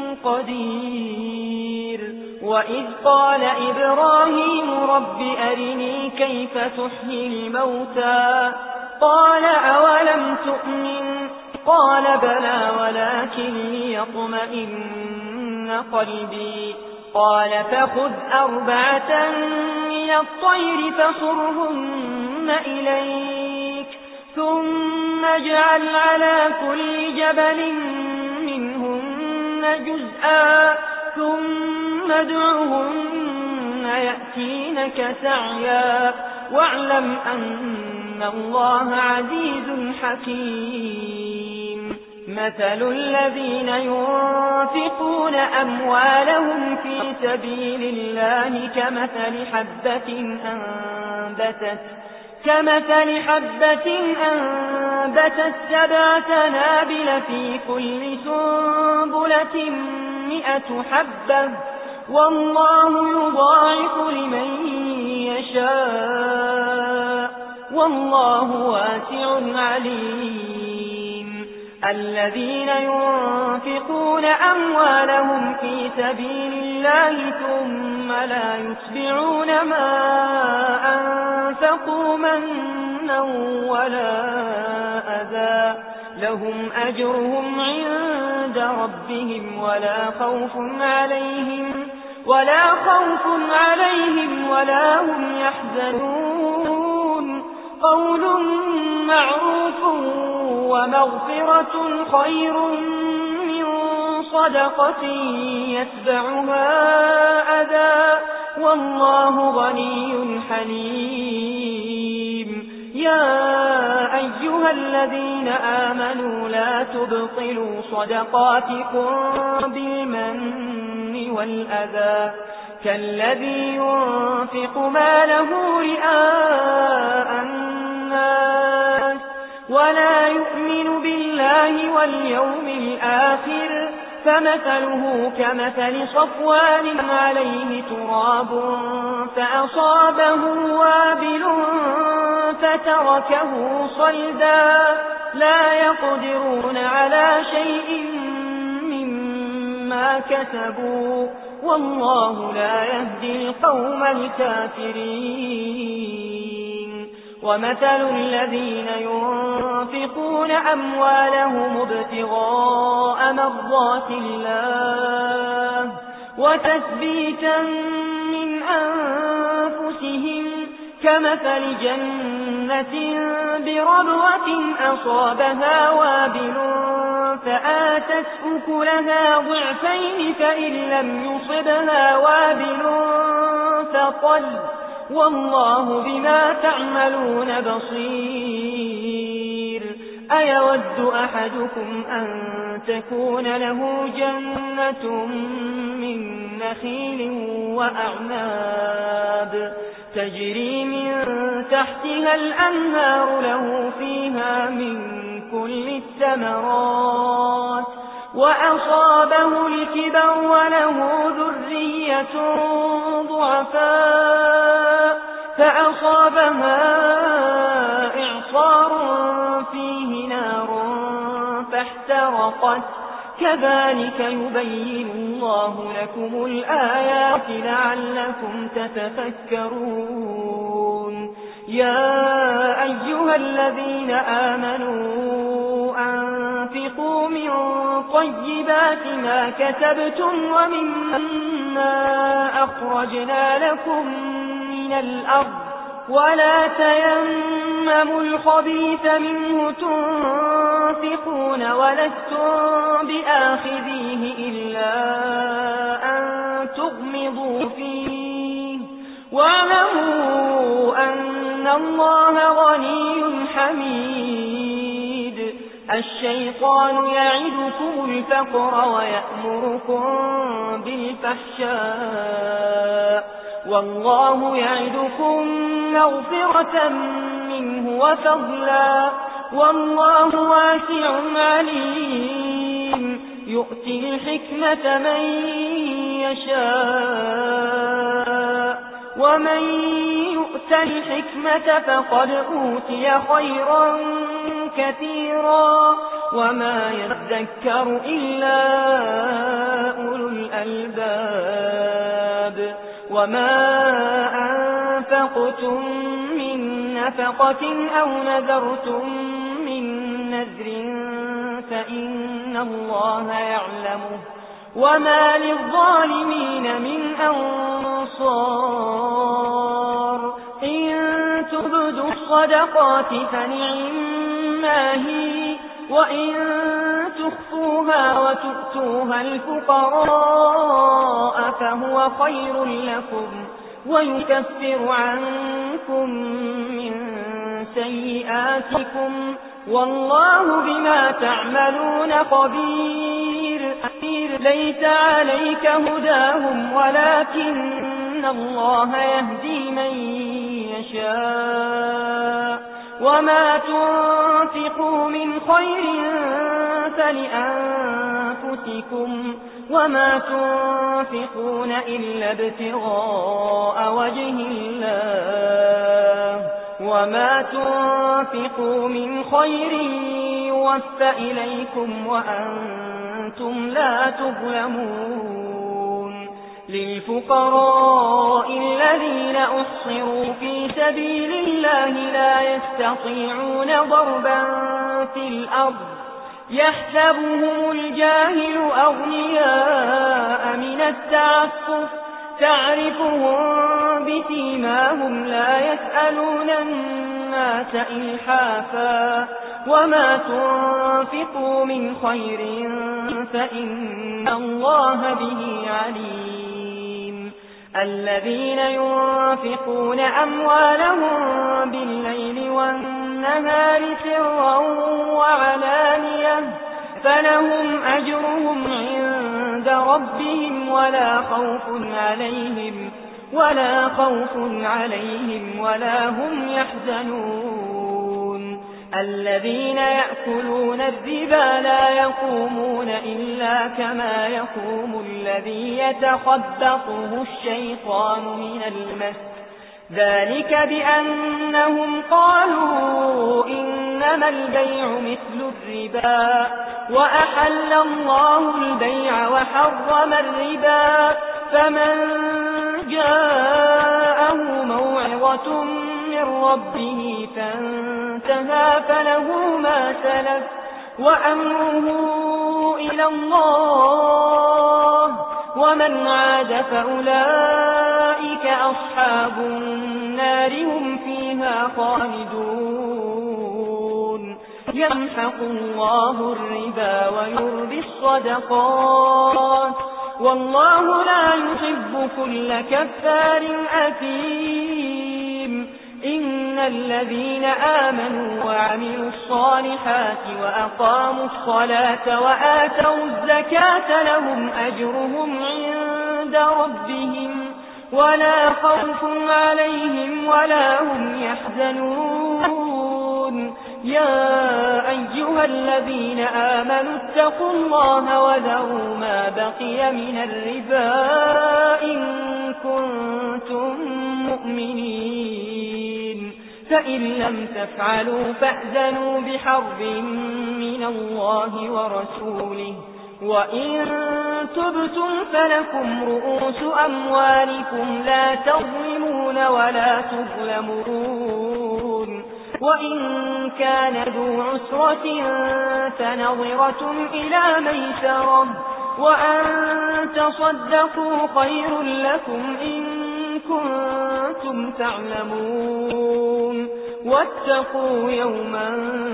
Speaker 1: قدير. وإذ قال إبراهيم رب أرني كيف تحيي الموتى قال أولم تؤمن قال بلى ولكن ليطمئن قلبي قال فخذ 4 من الطير فصرهن إليك ثم اجعل على كل جبل منهن جزءا ثم ادعهن يأتينك سعيا واعلم أن الله عزيز حكيم مثل الذين ينفقون أموالهم في سبيل الله كمثل حبة أنبتت 7 سنابل في كل سنبلة 100 حبة والله يضاعف لمن يشاء والله واسع عليم الذين ينفقون أموالهم في سبيل الله ثم لا يتبعون ما أنفقوا منا ولا أذى لهم أجرهم عند ربهم ولا خوف عليهم ولا هم يحزنون قول معروف ومغفرة خير من صدقة يتبعها أذى والله غني حليم يا أيها الذين آمنوا لا تبطلوا صدقاتكم بالمن والأذى كالذي ينفق ماله رئاء الناس ولا يؤمن بالله واليوم الآخر فمثله كمثل صفوان عليه تراب فأصابه وابل فتركه صلدا لا يقدرون على شيء مما كسبوا والله لا يهدي القوم الكافرين ومثل الذين ينفقون أموالهم ابتغاء مرضات الله وتثبيتا من أنفسهم كمثل جنة بربوة أصابها وابل فآتت أكلها ضعفين فإن لم يصبها وابل فطل والله بما تعملون بصير أيود أحدكم أن تكون له جنة من نخيل وأعناب تجري من تحتها الأنهار له فيها من كل الثمرات وأصابه الكبر وله ذرية ضعفاء فأصابها إعصار فيه نار فاحترقت كذلك يبين الله لكم الآيات لعلكم تتفكرون يا أيها الذين آمنوا أنفقوا من طيبات ما كسبتم ومما أخرجنا لكم من الأرض ولا تيمموا الخبيث منه تنفقون ولستم بآخذيه إلا أن تغمضوا فيه واعلموا أن الله غني حميد الشيطان يعدكم الفقر ويأمركم بالفحشاء والله يعدكم مغفرة منه وفضلا والله واسع عليم يؤتي الحكمة من يشاء ومن يؤت الحكمة فقد أوتي خيرا كثيرا وما يذكر إلا أولو الألباب وما أنفقتم من نفقة أو نذرتم من نذر فإن الله يعلمه وما للظالمين من أنصار إن تبدوا الصدقات فنعما هي وإن تخفوها وتؤتوها الفقراء فهو خير لكم ويكفر عنكم من سيئاتكم والله بما تعملون خبير ليس عليك هداهم ولكن الله يهدي من يشاء وما تنفقوا من خير فلأنفسكم وما تنفقون إلا ابتغاء وجه الله وما تنفقوا من خير يوفى إليكم وأنتم لا تظلمون للفقراء الذين أحصروا في سبيل الله لا يستطيعون ضربا في الأرض يحسبهم الجاهل أغنياء من التعفف تعرفهم بسيماهم لا يسألون الناس إلحافا وما تنفقوا من خير فإن الله به عليم الذين ينفقون أموالهم بالليل والنهار سرا وعلانية فلهم أجرهم عند ربهم ولا خوف عليهم ولا هم يحزنون الذين يأكلون الربا لا يقومون إلا كما يقوم الذي يتخبطه الشيطان من المس ذلك بأنهم قالوا إنما البيع مثل الربا وأحل الله البيع وحرم الربا فمن جاءه موعظة من ربه فانتهى فله ما سلف وأمره إلى الله ومن عاد فأولئك أصحاب النار هم فيها خالدون يمحق الله الربا ويربي الصدقات والله لا يحب كل كفار أثيم إن الذين آمنوا وعملوا الصالحات وأقاموا الصلاة وآتوا الزكاة لهم أجرهم عند ربهم ولا خوف عليهم ولا هم يحزنون يا أيها الذين آمنوا اتقوا الله وذروا ما بقي من الربا إن كنتم مؤمنين فإن لم تفعلوا فأذنوا بحرب من الله ورسوله وإن تبتم فلكم رؤوس أموالكم لا تظلمون ولا تظلمون وإن كان ذو عسرة فنظرة إلى ميسرة وأن تصدقوا خير لكم إن كنتم تعلمون واتقوا يوما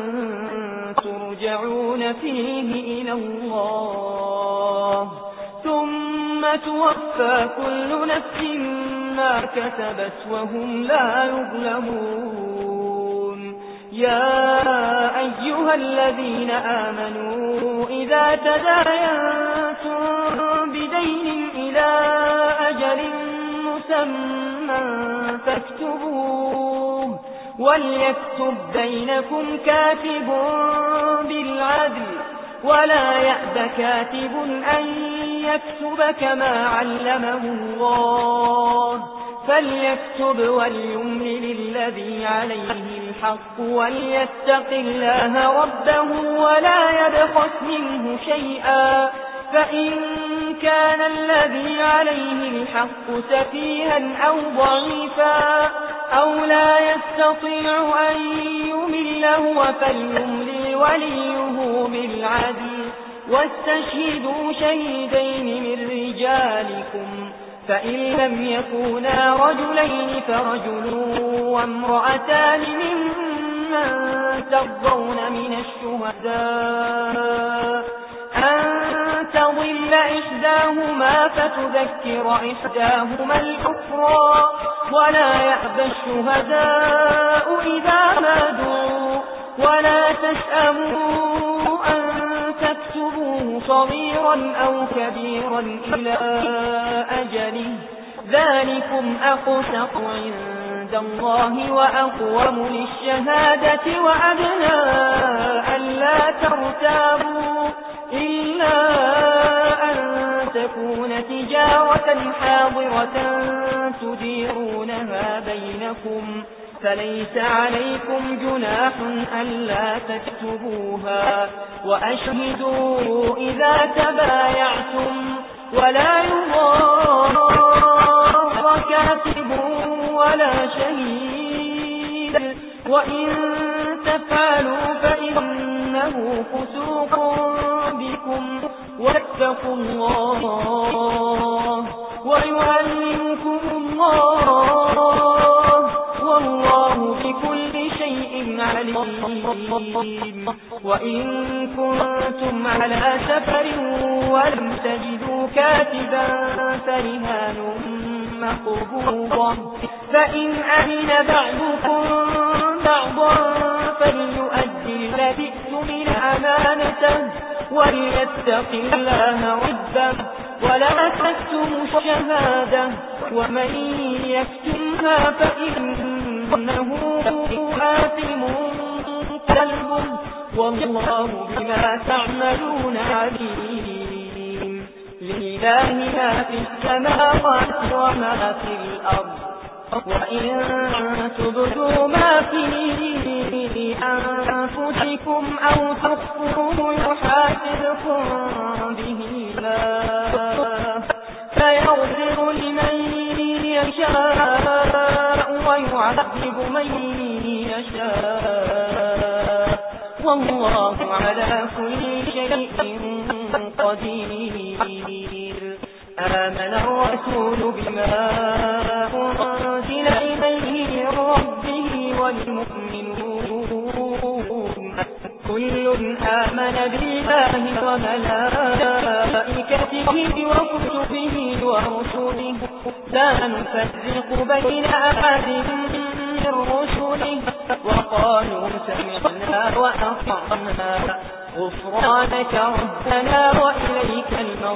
Speaker 1: ترجعون فيه إلى الله ثم توفى كل نفس ما كسبت وهم لا يظلمون يا أيها الذين آمنوا إذا تداينتم بدين إلى أجل مسمى فاكتبوه وليكتب بينكم كاتب بالعدل ولا يأب كاتب أن يكتب كما علمه الله فليكتب وليملل الذي عليه الحق وليتق الله ربه ولا يبخس منه شيئا فإن كان الذي عليه الحق سفيها أو ضعيفا أو لا يستطيع أن يمل هو فليملل وليه بالعدل واستشهدوا شهيدين من رجالكم فإن لم يكونا رجلين فرجل وامرأتان ممن ترضون من الشهداء أن تضل إحداهما فتذكر إحداهما الأخرى ولا يأبى الشهداء إذا ما دعوا ولا تسأموا أن تكتبوه صغيرا أو كبيرا إلى أجله ذلكم أقسط عند الله وأقوم للشهادة وأدنى ألا ترتابوا إلا أن تكون تجارة حاضرة تديرونها بينكم فليس عليكم جناح ألا تكتبوها وأشهدوا إذا تبايعتم ولا يضار كاتب ولا شهيد وإن تفعلوا فإنه فسوق بكم واتقوا الله ويعلمكم الله والله بكل شيء عليم وإن كنتم على سفر ولم تجدوا كاتبا فرهان مقبوضة فإن أمن بعضكم بعضا فليؤدي الذي اؤتمن أمانته وليتق الله ربه ولا تكتموا الشهادة ومن يكتمها فإنه آثم قلبه والله بما تعملون عليم لله ما في السماوات وما في الأرض وإن تبدوا ما في أنفسكم أو تخفوه يحاسبكم به الله فيغفر لمن يشاء ويعذب من يشاء والله على كل شيء قدير آمن الرسول بما أنزل إليه من ربه والمؤمنون كل آمن بالله وملائكته وكتبه ورسله لا نفرق بين أحد من رسله وقالوا سمعنا وأطعنا غفرانك ربنا وإليك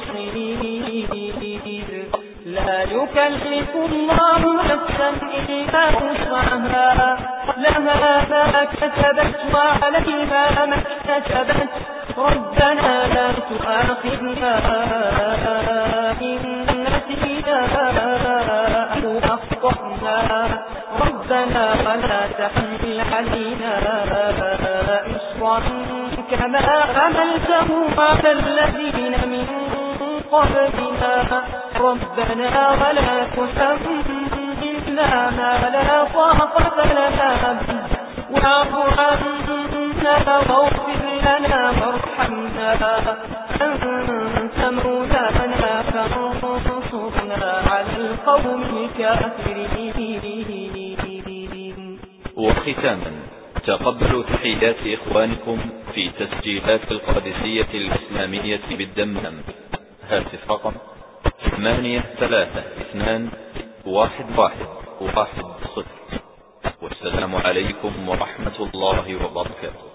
Speaker 1: المصير لا يكلف الله نفسا إلا وسعها لها ما كسبت وعليها ما اكتسبت ربنا لا تؤاخذنا إن نسينا أو أخطأنا ربنا ولا تحمل علينا إصرا كما حملته على الذين من قبلنا ربنا ولا تحملنا ما لا طاقة لنا به واعف عنا واغفر لنا وارحمنا أنت مولانا فانصرنا على القوم الكافرين.
Speaker 2: وختاما تقبلوا تحيات إخوانكم في تسجيلات القادسية الإسلامية بالدمام. هاتف رقم 83211110. والسلام عليكم ورحمة الله وبركاته.